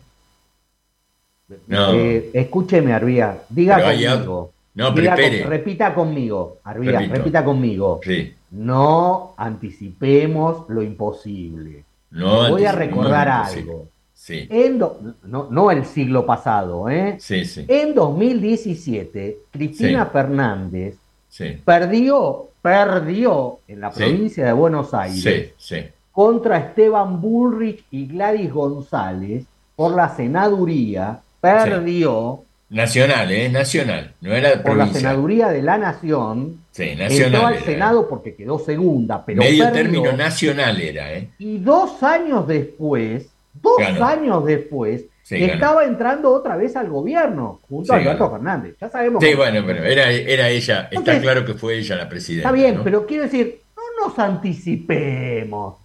no. eh, escúcheme, Arbía, diga Pero hay, conmigo, no, pero diga con- espere, repita conmigo, Arbía, repito, repita conmigo, sí, no anticipemos lo imposible. no Le voy a anticipemos lo recordar imposible. algo. Sí, En do- no, no el siglo pasado, ¿eh? sí, sí, En dos mil diecisiete, Cristina sí, Fernández sí, perdió, perdió en la sí, provincia de Buenos Aires sí, sí, contra Esteban Bullrich y Gladys González por la senaduría, perdió nacional, ¿eh? Nacional, no era de por la provincia. senaduría de la Nación, Sí, entró nacional al era, ¿eh? Senado porque quedó segunda, pero Medio término perdió, nacional era, ¿eh? y dos años después, dos Ganó, años después, sí, ganó, estaba entrando otra vez al gobierno, junto a sí, Alberto ganó. Fernández. Ya sabemos Sí, cómo bueno, pero terminó. era, era ella, está Entonces, claro que fue ella la está presidenta, bien, ¿no? pero quiero decir, no nos anticipemos.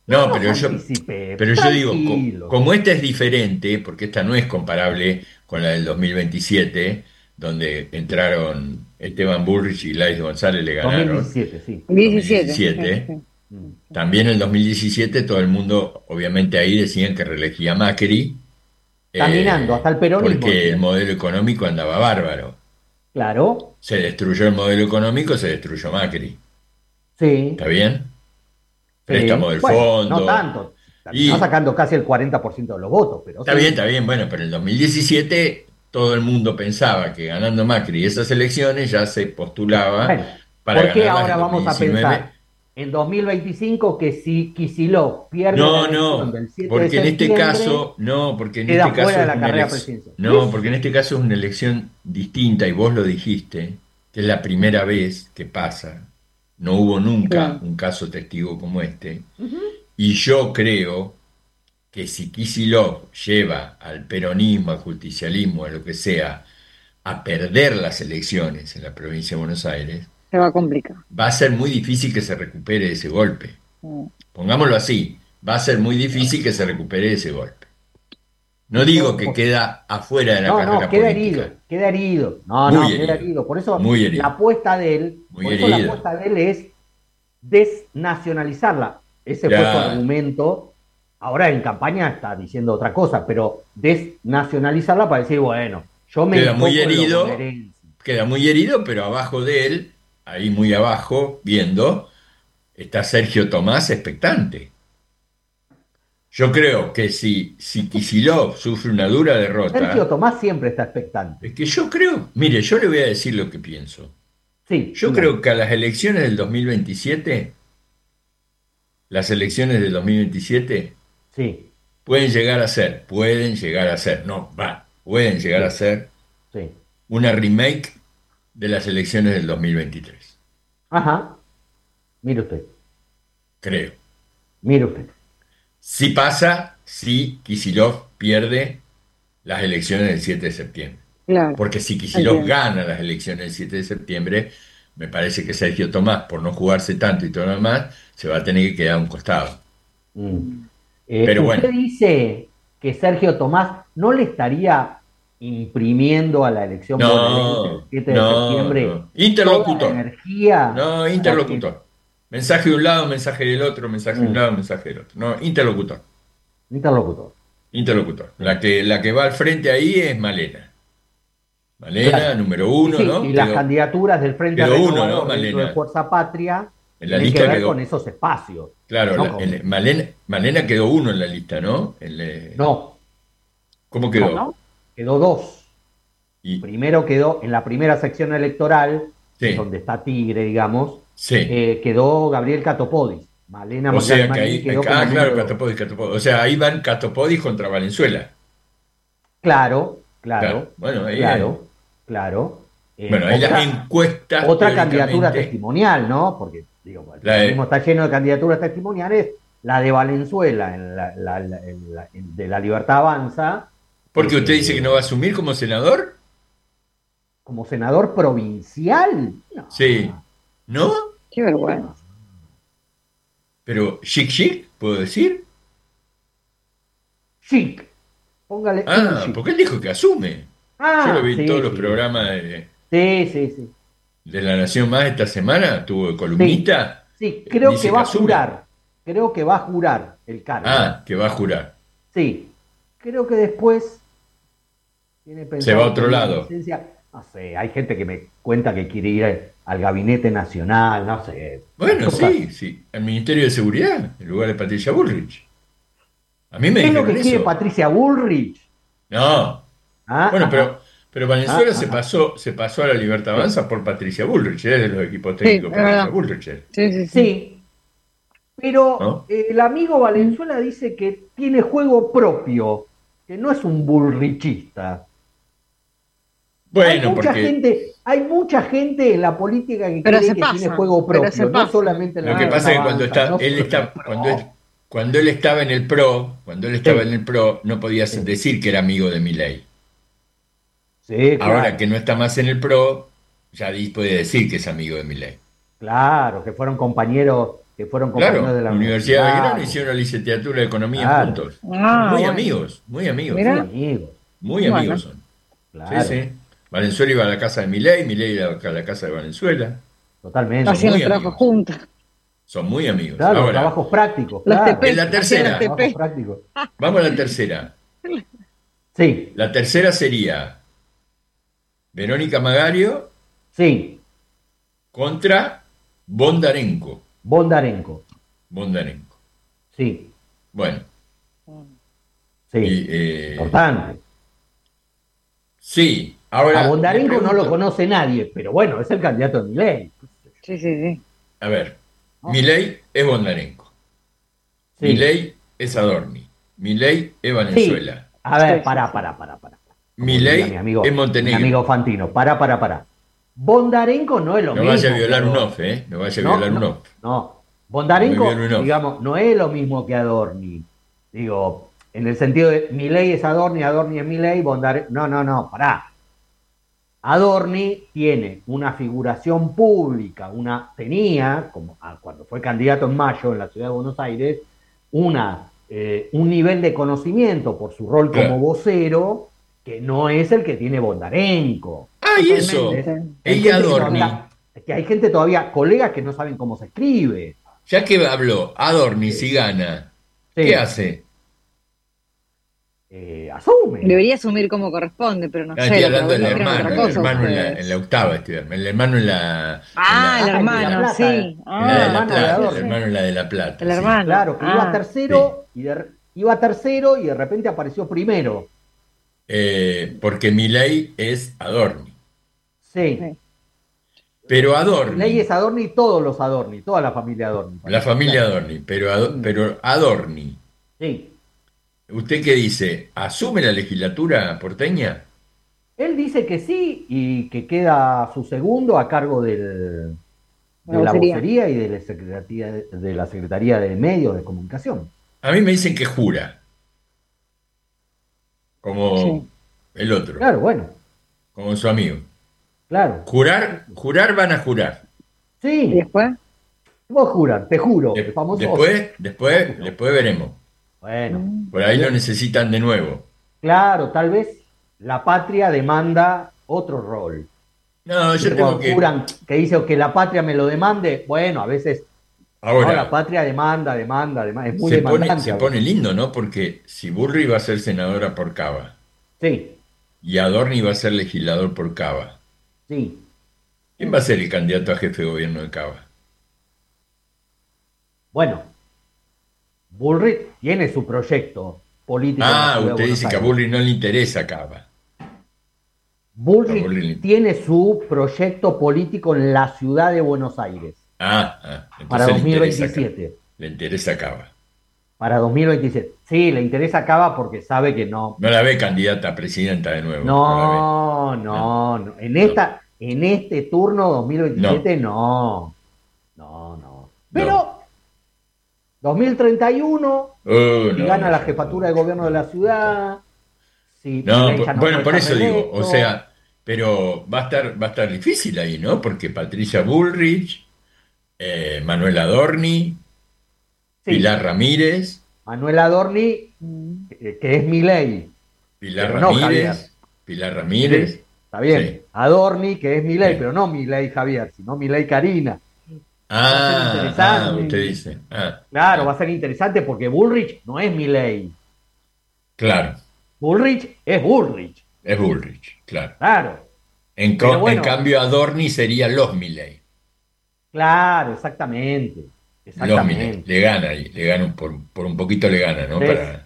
No, no pero se yo, anticipe, pero yo digo, co- tranquilo. como esta es diferente, porque esta no es comparable con la del dos mil veintisiete, donde entraron Esteban Bullrich y Gladys González le dos mil ganaron, diecisiete sí. diecisiete, sí, dos mil diecisiete. sí. Mm. También en el dos mil diecisiete todo el mundo, obviamente ahí decían que reelegía a Macri, Caminando, eh, hasta el peronismo porque el decía. modelo económico andaba bárbaro. Claro, Se destruyó el modelo económico, se destruyó Macri. sí, ¿Está bien? Préstamo sí. del Bueno, no fondo. tanto. Terminó Y sacando casi el cuarenta por ciento de los votos, pero está bien, sí. está bien, bueno, pero en el dos mil diecisiete todo el mundo pensaba que ganando Macri esas elecciones ya se postulaba Bueno, para ¿por qué ganarlas en ahora vamos a dos mil diecinueve. pensar en dos mil veinticinco que si Kicillof pierde la No, elección no, del siete de porque en este septiembre, caso, no, porque en queda este fuera caso de es la una carrera elección, presidencial? no, porque en ¿Ves? este caso es una elección distinta y vos lo dijiste, que es la primera vez que pasa. No hubo nunca Claro. un caso testigo como este. Ujú. Y yo creo que si Kicillof lleva al peronismo, al justicialismo, a lo que sea, a perder las elecciones en la provincia de Buenos Aires, Se va a complicar. va a ser muy difícil que se recupere ese golpe. Mm. Pongámoslo así, va a ser muy difícil que se recupere ese golpe. No digo que queda afuera de la No, no, carrera queda política, herido, queda herido. No, muy no, queda herido, herido. Por eso muy la herido, apuesta de él, muy por eso la herido. apuesta de él es desnacionalizarla. Ese fue su Ya, argumento. Ahora en campaña está diciendo otra cosa, pero desnacionalizarla para decir, bueno, yo me queda muy enfoco en lo herido, bonaerense. queda muy herido, pero abajo de él, ahí muy abajo, viendo, está Sergio Tomás expectante. Yo creo que si, si Kicillof sufre una dura Sergio derrota, Tomás siempre está expectante. es que yo creo, mire, yo le voy a decir lo que pienso. Sí, Yo dígame. creo que a las elecciones del dos mil veintisiete, las elecciones del dos mil veintisiete Sí, pueden llegar a ser, pueden llegar a ser, no, va, pueden llegar a sí, ser sí. una remake de las elecciones del dos mil veintitrés, Ajá. Mire usted, creo. mire usted. Si pasa, si Kicillof pierde las elecciones del siete de septiembre. Claro, Porque si Kicillof entiendo. gana las elecciones del siete de septiembre, me parece que Sergio Tomás, por no jugarse tanto y todo lo demás, se va a tener que quedar a un costado. Mm. Eh, Pero ¿usted bueno, dice que Sergio Tomás no le estaría imprimiendo a la elección bonaerense el no, siete de no, septiembre no. toda la Interlocutor, energía no, para que... interlocutor. Mensaje de un lado, mensaje del otro, mensaje de un Mm, lado, mensaje del otro. No, interlocutor, interlocutor. interlocutor. Sí. La que, la que va al frente ahí es Malena. Malena, Claro. número Y uno, sí, ¿no? y las Quedó, candidaturas del Frente quedó uno, ¿no? Renovador dentro de Malena. Fuerza Patria En la tienen que lista ver con quedó, esos espacios, claro, ¿no? la- Con... en- Malena, Malena quedó uno en la lista, ¿no? En le- No, ¿cómo no, quedó? ¿No? quedó dos. Y, Primero quedó en la primera sección electoral, que es sí, donde está Tigre, digamos, sí. eh, quedó Gabriel Catopodis. Malena O sea que Magalmarini ahí, quedó como ah, claro, número dos. Catopodis, Catopodis. O sea, ahí van Catopodis contra Valenzuela. Claro, Claro, claro, bueno, ahí es. claro, claro. Eh, Bueno, ahí las otra, encuestas, otra candidatura teóricamente, testimonial, ¿no? Porque, digo, el la peronismo de- está lleno de candidaturas testimoniales. La de Valenzuela en la, la- la- en la- en- de La Libertad Avanza, porque usted dice que no va a este, asumir como senador. como senador provincial. Sí. No, ¿No? Qué vergüenza. no. Pero chic chic, ¿puedo decir? Chic, póngale un Ah, chic. porque él dijo que asume. Yo lo Ah, vi en todos sí, los sí, programas sí. de, Sí, sí, sí. de La Nación Más esta semana, tuvo de Sí, columnista, sí, eh, creo que dice que va a asume. jurar. Creo que va a jurar el cargo. Ah, que va a jurar. Sí, creo que después tiene Se va a pensado otro pedir lado. licencia. No sé, hay gente que me cuenta que quiere ir al gabinete nacional, no sé. Las Bueno, cosas. sí, sí. Al Ministerio de Seguridad, en lugar de Patricia Bullrich. A mí me ¿Qué es lo dijeron que quiere eso. Patricia Bullrich? No. Ah, Bueno, ah, ah, pero, pero ah, Valenzuela ah, se ah. pasó, se pasó a la Libertad Sí, Avanza por Patricia Bullrich, es de los equipos Sí, técnicos es de Patricia verdad. Bullrich, él, Sí, sí, sí. sí, pero ¿no? eh, el amigo Valenzuela dice que tiene juego propio, que no es un bullrichista. Hay Bueno, mucha porque gente, hay mucha gente en la política que Pero cree se que tiene pasan, juego pero propio, se no pasan. solamente en la lo que Claro. pasa Libertad es que cuando Avanza, está, no él solo en el está, cuando él, PRO. cuando él estaba en el PRO, cuando él estaba en Sí, el PRO, no podía sí, decir que era amigo de Milei. sí, Ahora claro, que no está más en el PRO, ya di- puede decir que es amigo de Milei. claro, que fueron compañeros que fueron compañeros Claro, de la la Universidad de Belgrano universidad. hicieron la licenciatura de Economía Claro. juntos. Ah, Muy bueno. amigos, muy amigos. Muy Mirá. amigos, Muy Bueno. amigos son. claro, Sí, sí. Valenzuela iba a la casa de Milei, Milei iba a la casa de Valenzuela. totalmente. Hacía- Hacían muy los trabajos amigos. juntos. Son muy amigos. Claro, Ahora, trabajos prácticos, Los claro. T P. en la Hacían tercera. los T Trabajos P. prácticos. vamos a la tercera. Sí, La tercera sería Verónica Magario sí, contra Bondarenko. Bondarenko, Bondarenko. sí, Bueno, sí, y, eh, importante. sí. Ahora, A Bondarenko me no lo pregunto- conoce nadie, pero bueno, es el candidato de Milei. Sí, sí, sí. A ver, No. Milei es Bondarenko. Sí. Milei es Adorni. Milei es Sí, Valenzuela. a ver, Sí, pará, sí, pará, pará, pará. Como Milei diría mi amigo, es Montenegro. mi amigo Fantino, pará, pará, pará. Bondarenko no es lo No mismo. vaya a violar que un Adorni. off, ¿eh? No vaya a No, violar un no, off. no. Bondarenko, No me viene un off. digamos, no es lo mismo que Adorni. Digo, en el sentido de Milei es Adorni, Adorni es Milei, Bondarenko. No, no, no, pará. Adorni tiene una figuración pública, una tenía, como ah, cuando fue candidato en mayo en la ciudad de Buenos Aires, una, eh, un nivel de conocimiento por su rol como Claro. vocero que no es el que tiene Bondarenko. Ah, y eso. Totalmente. Hay Y gente que Adorni. todavía- que hay gente todavía, colegas que no saben cómo se escribe. Ya que habló, Adorni si gana, Sí. ¿qué hace? Eh, asume. Debería asumir como corresponde, pero no Ah, sé. estoy lo hablando del creen hermano, otra el cosa hermano en la, ustedes. en la octava, estoy hablando, el hermano en la, Ah, en el la, en La hermano, Plata, sí. en la Ah, de La hermano de Plata, el Adorni. hermano en la de La Plata. el sí. hermano. Claro, que iba Ah, tercero y de, iba tercero y de repente apareció primero. Eh, porque Milei es Adorni. Sí. Sí. Pero Adorni, Ley es Adorni, todos los Adorni, toda la familia Adorni. la familia Adorni, pero, Ado- Mm. pero Adorni, Sí. ¿usted qué dice? ¿Asume la legislatura porteña? Él dice que sí y que queda su segundo a cargo del, de La la vocería. vocería y de la Secretaría de, de la Secretaría de Medios de Comunicación. A mí me dicen que jura, como Sí. el otro, Claro, bueno, como su amigo. claro. Jurar, jurar van a jurar. ¿Y Sí, después? vos juran, te juro, De- el famoso. después, después, después veremos. Bueno, Mm. Por ahí lo necesitan de nuevo. claro, tal vez la patria demanda otro rol. No, yo Cuando tengo que. juran que dice que la patria me lo demande, bueno, a veces no, la Ahora, patria demanda, demanda, demanda, es muy se pone, demandante. se a veces. pone lindo, ¿no? Porque si Burri va a ser senadora por Cava Sí, y Adorni va a ser legislador por Cava, sí. ¿quién va a ser el candidato a jefe de gobierno de Cava? Bueno, Bullrich tiene su proyecto político en la Ah, ciudad de usted Buenos dice que a Aires. Burri no le interesa Cava. Bullrich a Bullrich. tiene su proyecto político en la ciudad de Buenos Aires Ah, ah, para entonces le interesa Cava. dos mil veintisiete. Le interesa Cava. Para dos mil veintisiete. Sí, le interesa Cava porque sabe que no. No la ve candidata a presidenta de nuevo. No, la no, no. En esta, en este turno dos mil veintisiete, no. No, no. Pero dos mil treinta y uno, ve. Oh, si no, gana no, la no, jefatura no, de gobierno de la no, ciudad, si No, Milei por- ya no bueno, puede por estar eso digo, reelecto. o sea, pero va a estar, va a estar difícil ahí, ¿no? Porque Patricia Bullrich, eh, Manuel Adorni, Sí, Pilar Ramírez, Manuel Adorni, Mm. eh, que es Milei, Pilar Pero no, Javier. Ramírez, Pilar Ramírez, está bien. Sí. Adorni, que es Milei, Sí. pero no Milei Javier, sino Milei Karina. ah, Va a ser ah, interesante. usted dice, ah, Claro, ah, va a ser interesante porque Bullrich no es Milei. claro, Bullrich es Bullrich, es Bullrich, claro. claro. En, co- Pero bueno. en cambio Adorni sería los Milei, Claro, exactamente. los Milei, Exactamente. le gana ahí, le gana un- por, por un poquito le gana, ¿no? Sí. Para,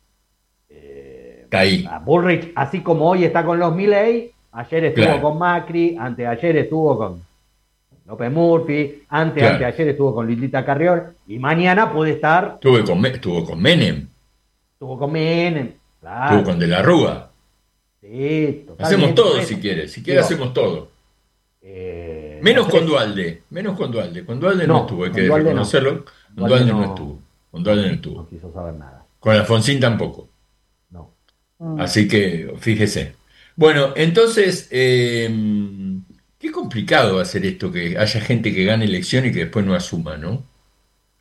está ahí, A Bullrich, así como hoy está con los Milei, ayer estuvo Claro. con Macri, anteayer estuvo con López Murphy, ante, Claro. anteayer estuvo con Lilita Carrión, y mañana puede estar, estuvo con, Me- estuvo con Menem, estuvo con Menem, claro. estuvo con De la Rúa. Sí, totalmente. Hacemos todo Por eso. si quiere, si quiere Digo, hacemos todo. eh, Menos no sé con Dualde, menos con Dualde. Con Dualde no, No, estuvo, hay con que Dualde no. reconocerlo. Con Dualde Dualde no, no. estuvo. Con Dualde no si estuvo. no quiso saber nada. Con Alfonsín tampoco. No. Mm. Así que fíjese. Bueno, entonces, eh, qué complicado va a ser esto, que haya gente que gane elección y que después no asuma, ¿no?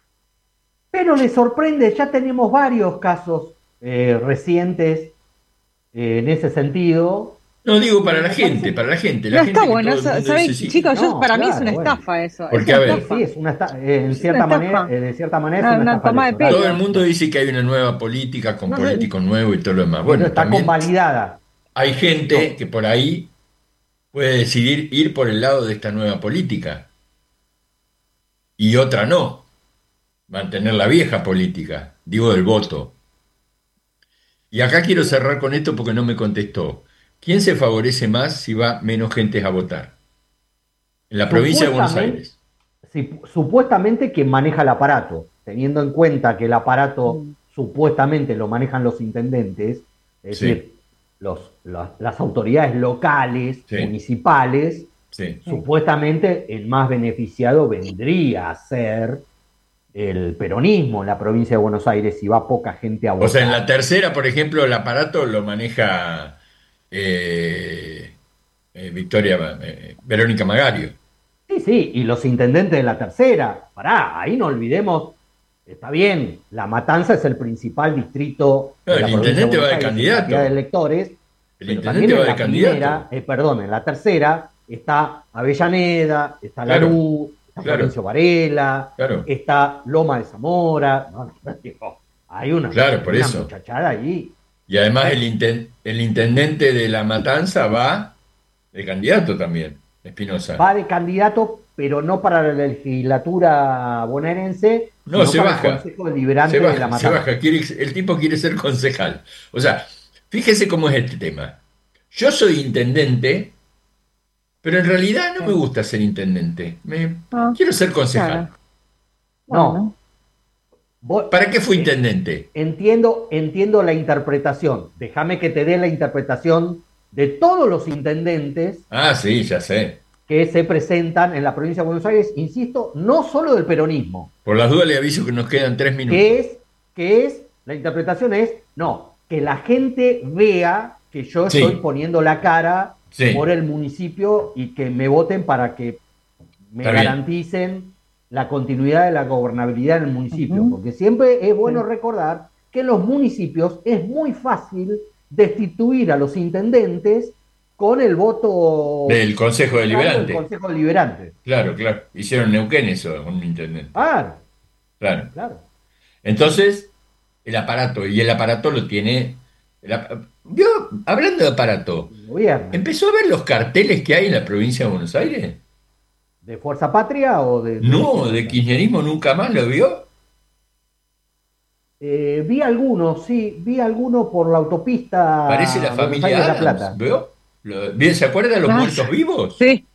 pero le sorprende, ya tenemos varios casos eh, recientes eh, en ese sentido. No, digo para la gente, para la gente. La no gente está bueno, eso, ¿sabés? dice, sí. Chicos, yo, No, para claro, mí es una bueno. estafa eso. Porque, es a una ver, estafa. Sí, es una esta- eh, en Es cierta una manera, estafa. eh, de cierta manera Una- es una, una estafa toma de electoral. pelo. Todo el mundo dice que hay una nueva política con No sé. políticos nuevos y todo lo demás. Bueno, Bueno, está también convalidada. hay gente No. que por ahí puede decidir ir por el lado de esta nueva política y otra no, mantener la vieja política, digo del voto. Y acá quiero cerrar con esto porque no me contestó. ¿Quién se favorece más si va menos gente a votar? En la provincia de Buenos Supuestamente, Aires. sí, supuestamente quien maneja el aparato, teniendo en cuenta que el aparato Mm. supuestamente lo manejan los intendentes, es Sí. decir, los, la- las autoridades locales, Sí. municipales, Sí. supuestamente el más beneficiado vendría a ser el peronismo en la provincia de Buenos Aires si va poca gente a votar. O sea, en la tercera, por ejemplo, el aparato lo maneja eh, eh, Victoria eh, Verónica Magario. Sí, sí, y los intendentes de la tercera, pará, ahí no olvidemos, está bien, La Matanza es el principal distrito No, de la el provincia intendente de va Buenos de Aires en candidato. cantidad de electores, El pero intendente también va en de la candidato. primera, eh, perdón, en la tercera está Avellaneda, está Claro, Lanús, está claro. Florencio Varela, Claro. está Loma de Zamora, no, no, digo, hay una, Claro, por una eso. muchachada allí. Y además el, inten- el intendente de La Matanza va de candidato también, Espinosa. Va de candidato, pero no para la legislatura bonaerense, No, sino se para baja. el Consejo Deliberante Se de La baja, se Matanza. baja. Quiere- el tipo quiere ser concejal. O sea, fíjese cómo es este tema. Yo soy intendente, pero en realidad no me gusta ser intendente. Me, Ah, quiero ser concejal. claro. No. Bueno. Vos- ¿Para qué fui intendente? Entiendo, entiendo la interpretación. Déjame que te dé la interpretación de todos los intendentes Ah, sí, ya sé. que se presentan en la provincia de Buenos Aires, insisto, no solo del peronismo, Por las dudas le aviso que nos quedan tres minutos. que es, que es, la interpretación es, no, que la gente vea que yo Sí. estoy poniendo la cara Sí. por el municipio y que me voten para que me Está bien. garanticen la continuidad de la gobernabilidad en el municipio, Ujú. porque siempre es bueno Sí. recordar que en los municipios es muy fácil destituir a los intendentes con el voto Del Consejo del Deliberante. Consejo Deliberante. Claro, claro. Hicieron Neuquén eso, un intendente. Claro, Claro. claro. Entonces, el aparato, y el aparato lo tiene. el ap- ¿Vio? Hablando de aparato, El gobierno. ¿empezó a ver los carteles que hay en la provincia de Buenos Aires? ¿De Fuerza Patria o de...? No, de kirchnerismo nunca más, ¿lo vio? Eh, vi algunos, sí, vi algunos por la autopista Parece la Buenos familia Aires-La Adams, Plata. ¿vio? Lo- ¿Bien, ¿Se acuerda de los Ah, muertos vivos? Sí.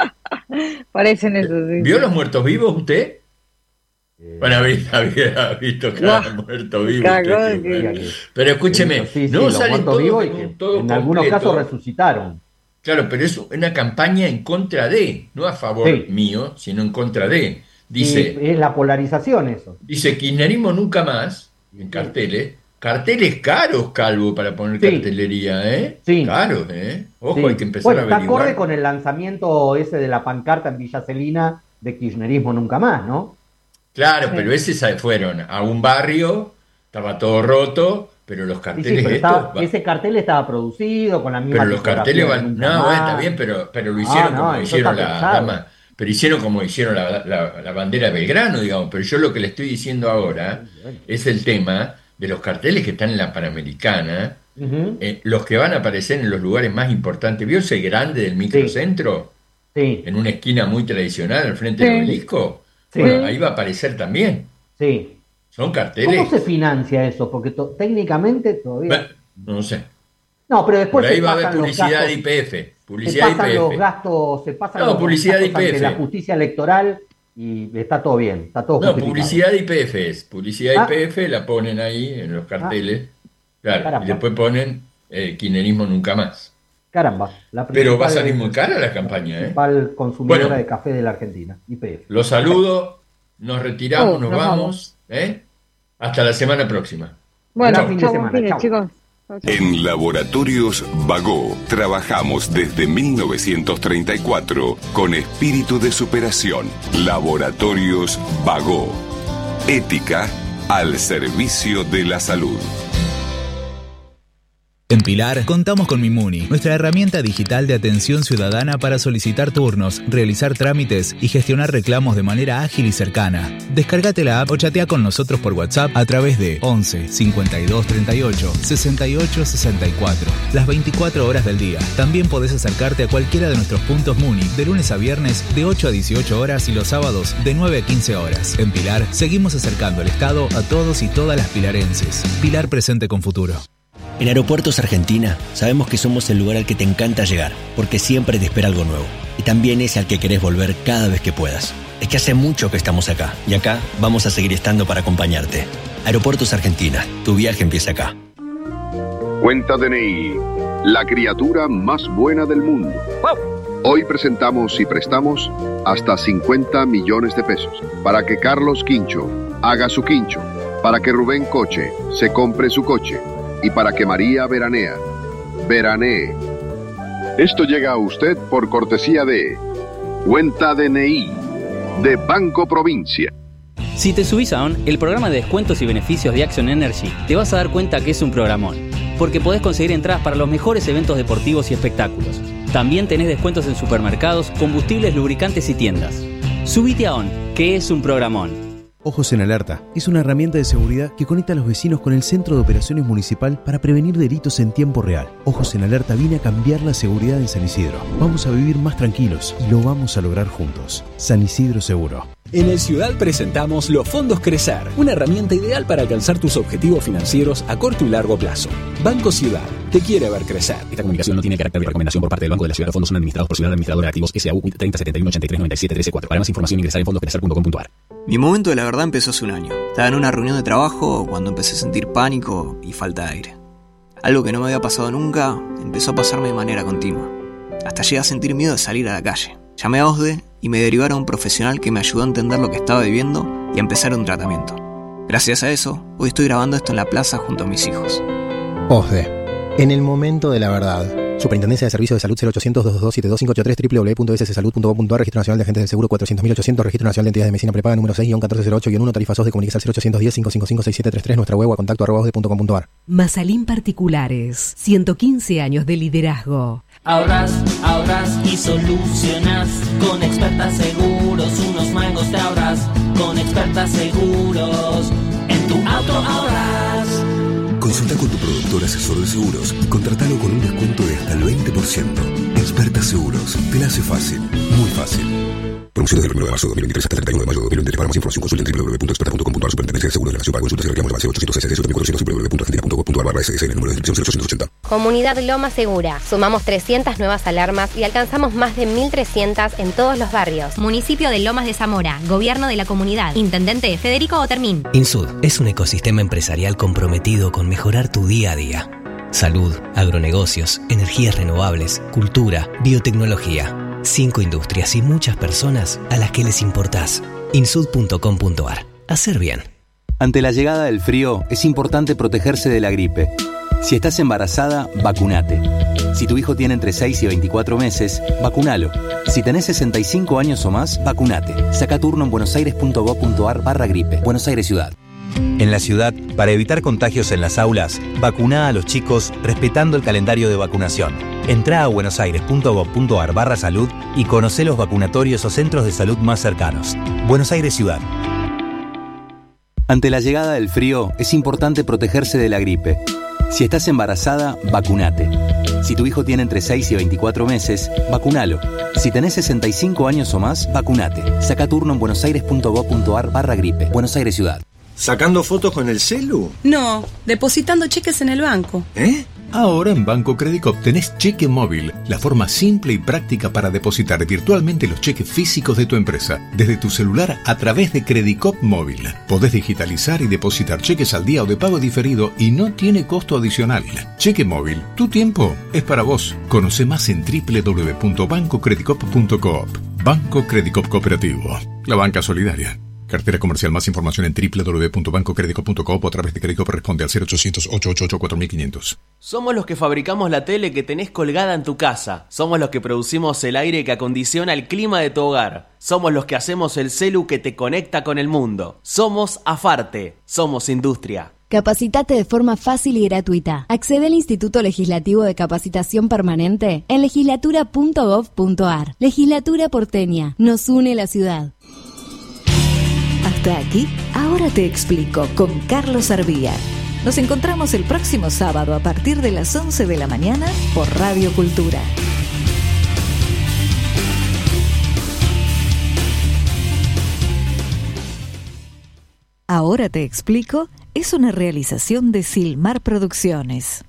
Parecen eso, sí. ¿Vio los muertos vivos usted? Eh, Bueno, había, había visto cada Guau, muerto vivo. cada usted, cosa qué que- bueno. Pero escúcheme, sí, sí, no los salen muertos todos vivos y en que un todo en algunos completo. casos resucitaron. Claro, pero es una campaña en contra de, no a favor Sí. mío, sino en contra de. Dice, Y es la polarización eso. dice kirchnerismo nunca más, en carteles, carteles caros, Calvo, para poner Sí. cartelería, ¿eh? Sí. Caros, ¿eh? Ojo, Sí. hay que empezar Bueno, a está averiguar. acorde con el lanzamiento ese de la pancarta en Villa Celina de kirchnerismo nunca más, ¿no? Claro, Sí. pero ese sa- fueron a un barrio, estaba todo roto, pero los Sí, sí, carteles pero estos... estaba- va- ese cartel estaba producido con la misma Pero los carteles tipografía de van. Nunca No, Más. bueno, está bien, pero, pero lo hicieron Ah, no, como eso hicieron está la pensado. dama. Pero hicieron como hicieron la, la- la bandera de Belgrano, digamos. Pero yo lo que le estoy diciendo ahora Bueno. es el tema de los carteles que están en la Panamericana, Ujú. eh, los que van a aparecer en los lugares más importantes. ¿Vio ese grande del microcentro? Sí, En una esquina muy tradicional, al frente Sí. del obelisco. Sí. Bueno, ahí va a aparecer también. sí. Son carteles. ¿Cómo se financia eso? Porque to- técnicamente todavía... Bueno, no sé. No, pero después Por ahí se va a haber pasan los publicidad gastos, de I P F. se Publicidad de pasan los I P F. gastos, se pasan No, los publicidad de gastos ante I P F. la justicia electoral y está todo bien, está todo No, justificado. publicidad de I P F es. Publicidad Ah. I P F la ponen ahí en los carteles. Claro, Caramba. y después ponen eh, kirchnerismo nunca más. Caramba, la Pero va a principal- salir muy cara la campaña, ¿eh? principal consumidora Bueno. de café de la Argentina, I P F. Los saludo, nos retiramos, Oh, nos nos vamos. vamos. ¿eh? Hasta la semana próxima. Bueno, Buen fin de chau, semana, buen fin de, chau. chicos. Chau, chau. En Laboratorios Bagó trabajamos desde mil novecientos treinta y cuatro con espíritu de superación. Laboratorios Bagó. Ética al servicio de la salud. En Pilar contamos con Mimuni, nuestra herramienta digital de atención ciudadana para solicitar turnos, realizar trámites y gestionar reclamos de manera ágil y cercana. Descárgate la app o chatea con nosotros por WhatsApp a través de once cincuenta y dos treinta y ocho sesenta y ocho sesenta y cuatro, las veinticuatro horas del día. También podés acercarte a cualquiera de nuestros puntos Muni de lunes a viernes de ocho a dieciocho horas y los sábados de nueve a quince horas. En Pilar seguimos acercando el Estado a todos y todas las pilarenses. Pilar presente con futuro. En Aeropuertos Argentina sabemos que somos el lugar al que te encanta llegar, porque siempre te espera algo nuevo. Y también es al que querés volver cada vez que puedas. Es que hace mucho que estamos acá, y acá vamos a seguir estando para acompañarte. Aeropuertos Argentina, tu viaje empieza acá. Cuenta D N I, la criatura más buena del mundo. Hoy presentamos y prestamos hasta cincuenta millones de pesos para que Carlos Quincho haga su quincho, para que Rubén Coche se compre su coche, y para que María Veranea, veranee. Esto llega a usted por cortesía de Cuenta D N I, de Banco Provincia. Si te subís a ON, el programa de descuentos y beneficios de Action Energy, te vas a dar cuenta que es un programón, porque podés conseguir entradas para los mejores eventos deportivos y espectáculos. También tenés descuentos en supermercados, combustibles, lubricantes y tiendas. Subite a ON, que es un programón. Ojos en Alerta es una herramienta de seguridad que conecta a los vecinos con el Centro de Operaciones Municipal para prevenir delitos en tiempo real. Ojos en Alerta viene a cambiar la seguridad en San Isidro. Vamos a vivir más tranquilos y lo vamos a lograr juntos. San Isidro Seguro. En el Ciudad presentamos los Fondos Crecer, una herramienta ideal para alcanzar tus objetivos financieros a corto y largo plazo. Banco Ciudad te quiere ver crecer. Esta comunicación no tiene carácter de recomendación por parte del Banco de la Ciudad. Los fondos son administrados por Ciudad Administradora de Activos S A U treinta setenta y uno ochenta y tres noventa y siete trece cuatro. Para más información ingresar en fondos crecer punto com punto a r. Mi momento de la verdad empezó hace un año. Estaba en una reunión de trabajo cuando empecé a sentir pánico y falta de aire. Algo que no me había pasado nunca empezó a pasarme de manera continua. Hasta llegué a sentir miedo de salir a la calle. Llamé a OSDE y me derivaron a un profesional que me ayudó a entender lo que estaba viviendo y a empezar un tratamiento. Gracias a eso, hoy estoy grabando esto en la plaza junto a mis hijos. OSDE, en el momento de la verdad. Superintendencia de Servicios de Salud cero ochocientos, doscientos veintidós, setenta y cinco ochenta y tres, doble u doble u doble u punto s s salud punto gov punto a r, Registro Nacional de Agentes del Seguro cuatrocientos mil ochocientos, Registro Nacional de Entidades de Medicina Prepaga número seis guion catorce cero ocho guion uno, tarifa S O S de comunicación cero ochocientos diez, quinientos cincuenta y cinco, sesenta y siete treinta y tres, nuestra web o a contacto arroba osde punto com punto a r. Mazalín Particulares, ciento quince años de liderazgo. Ahorras, ahorras y solucionas con Expertas Seguros, unos mangos te ahorras con Expertas Seguros, en tu auto ahorras. Consulta con tu productor asesor de seguros y contratalo con un descuento de hasta el veinte por ciento. Expertas Seguros, te la hace fácil, muy fácil. Promociones del primero de marzo de dos mil veintitrés hasta el treinta y uno de mayo de dos mil veintitrés. Para más información consulta en doble u doble u doble u punto experta punto com punto a r. Superintendencia de Seguros de la Nación. Para consultas y reclamos de ochocientos S S S cuatrocientos doble u doble u doble u punto argentina punto gov punto a r barra S S N, número de inscripción cero ochocientos ochenta. Comunidad Loma Segura. Sumamos trescientas nuevas alarmas y alcanzamos más de mil trescientas en todos los barrios. Municipio de Lomas de Zamora. Gobierno de la comunidad. Intendente Federico Otermín. INSUD es un ecosistema empresarial comprometido con mejorar tu día a día. Salud, agronegocios, energías renovables, cultura, biotecnología. Cinco industrias y muchas personas a las que les importás. insud punto com punto a r. Hacer bien. Ante la llegada del frío, es importante protegerse de la gripe. Si estás embarazada, vacunate. Si tu hijo tiene entre seis y veinticuatro meses, vacunalo. Si tenés sesenta y cinco años o más, vacunate. Saca turno en buenosaires punto gov punto a r barra gripe. Buenos Aires Ciudad. En la ciudad, para evitar contagios en las aulas, vacuná a los chicos respetando el calendario de vacunación. Entrá a buenosaires punto gov punto a r barra salud y conocé los vacunatorios o centros de salud más cercanos. Buenos Aires Ciudad. Ante la llegada del frío, es importante protegerse de la gripe. Si estás embarazada, vacunate. Si tu hijo tiene entre seis y veinticuatro meses, vacunalo. Si tenés sesenta y cinco años o más, vacunate. Saca turno en buenosaires punto gov punto a r barra gripe. Buenos Aires Ciudad. ¿Sacando fotos con el celu? No, depositando cheques en el banco. ¿Eh? Ahora en Banco Credicop tenés Cheque Móvil, la forma simple y práctica para depositar virtualmente los cheques físicos de tu empresa, desde tu celular a través de Credicop Móvil. Podés digitalizar y depositar cheques al día o de pago diferido y no tiene costo adicional. Cheque Móvil, tu tiempo es para vos. Conoce más en doble u doble u doble u punto banco credicop punto coop. Banco Credicop Cooperativo, la banca solidaria Cartera comercial. Más información en doble u doble u doble u punto banco crédico punto com o a través de Crédito responde al cero ochocientos, ochocientos ochenta y ocho, cuatro mil quinientos. Somos los que fabricamos la tele que tenés colgada en tu casa. Somos los que producimos el aire que acondiciona el clima de tu hogar. Somos los que hacemos el celu que te conecta con el mundo. Somos Afarte. Somos industria. Capacitate de forma fácil y gratuita. Accede al Instituto Legislativo de Capacitación Permanente en legislatura punto gov punto ar. Legislatura porteña. Nos une la ciudad. Hasta aquí, Ahora te explico con Carlos Arbía. Nos encontramos el próximo sábado a partir de las once de la mañana por Radio Cultura. Ahora te explico es una realización de Silmar Producciones.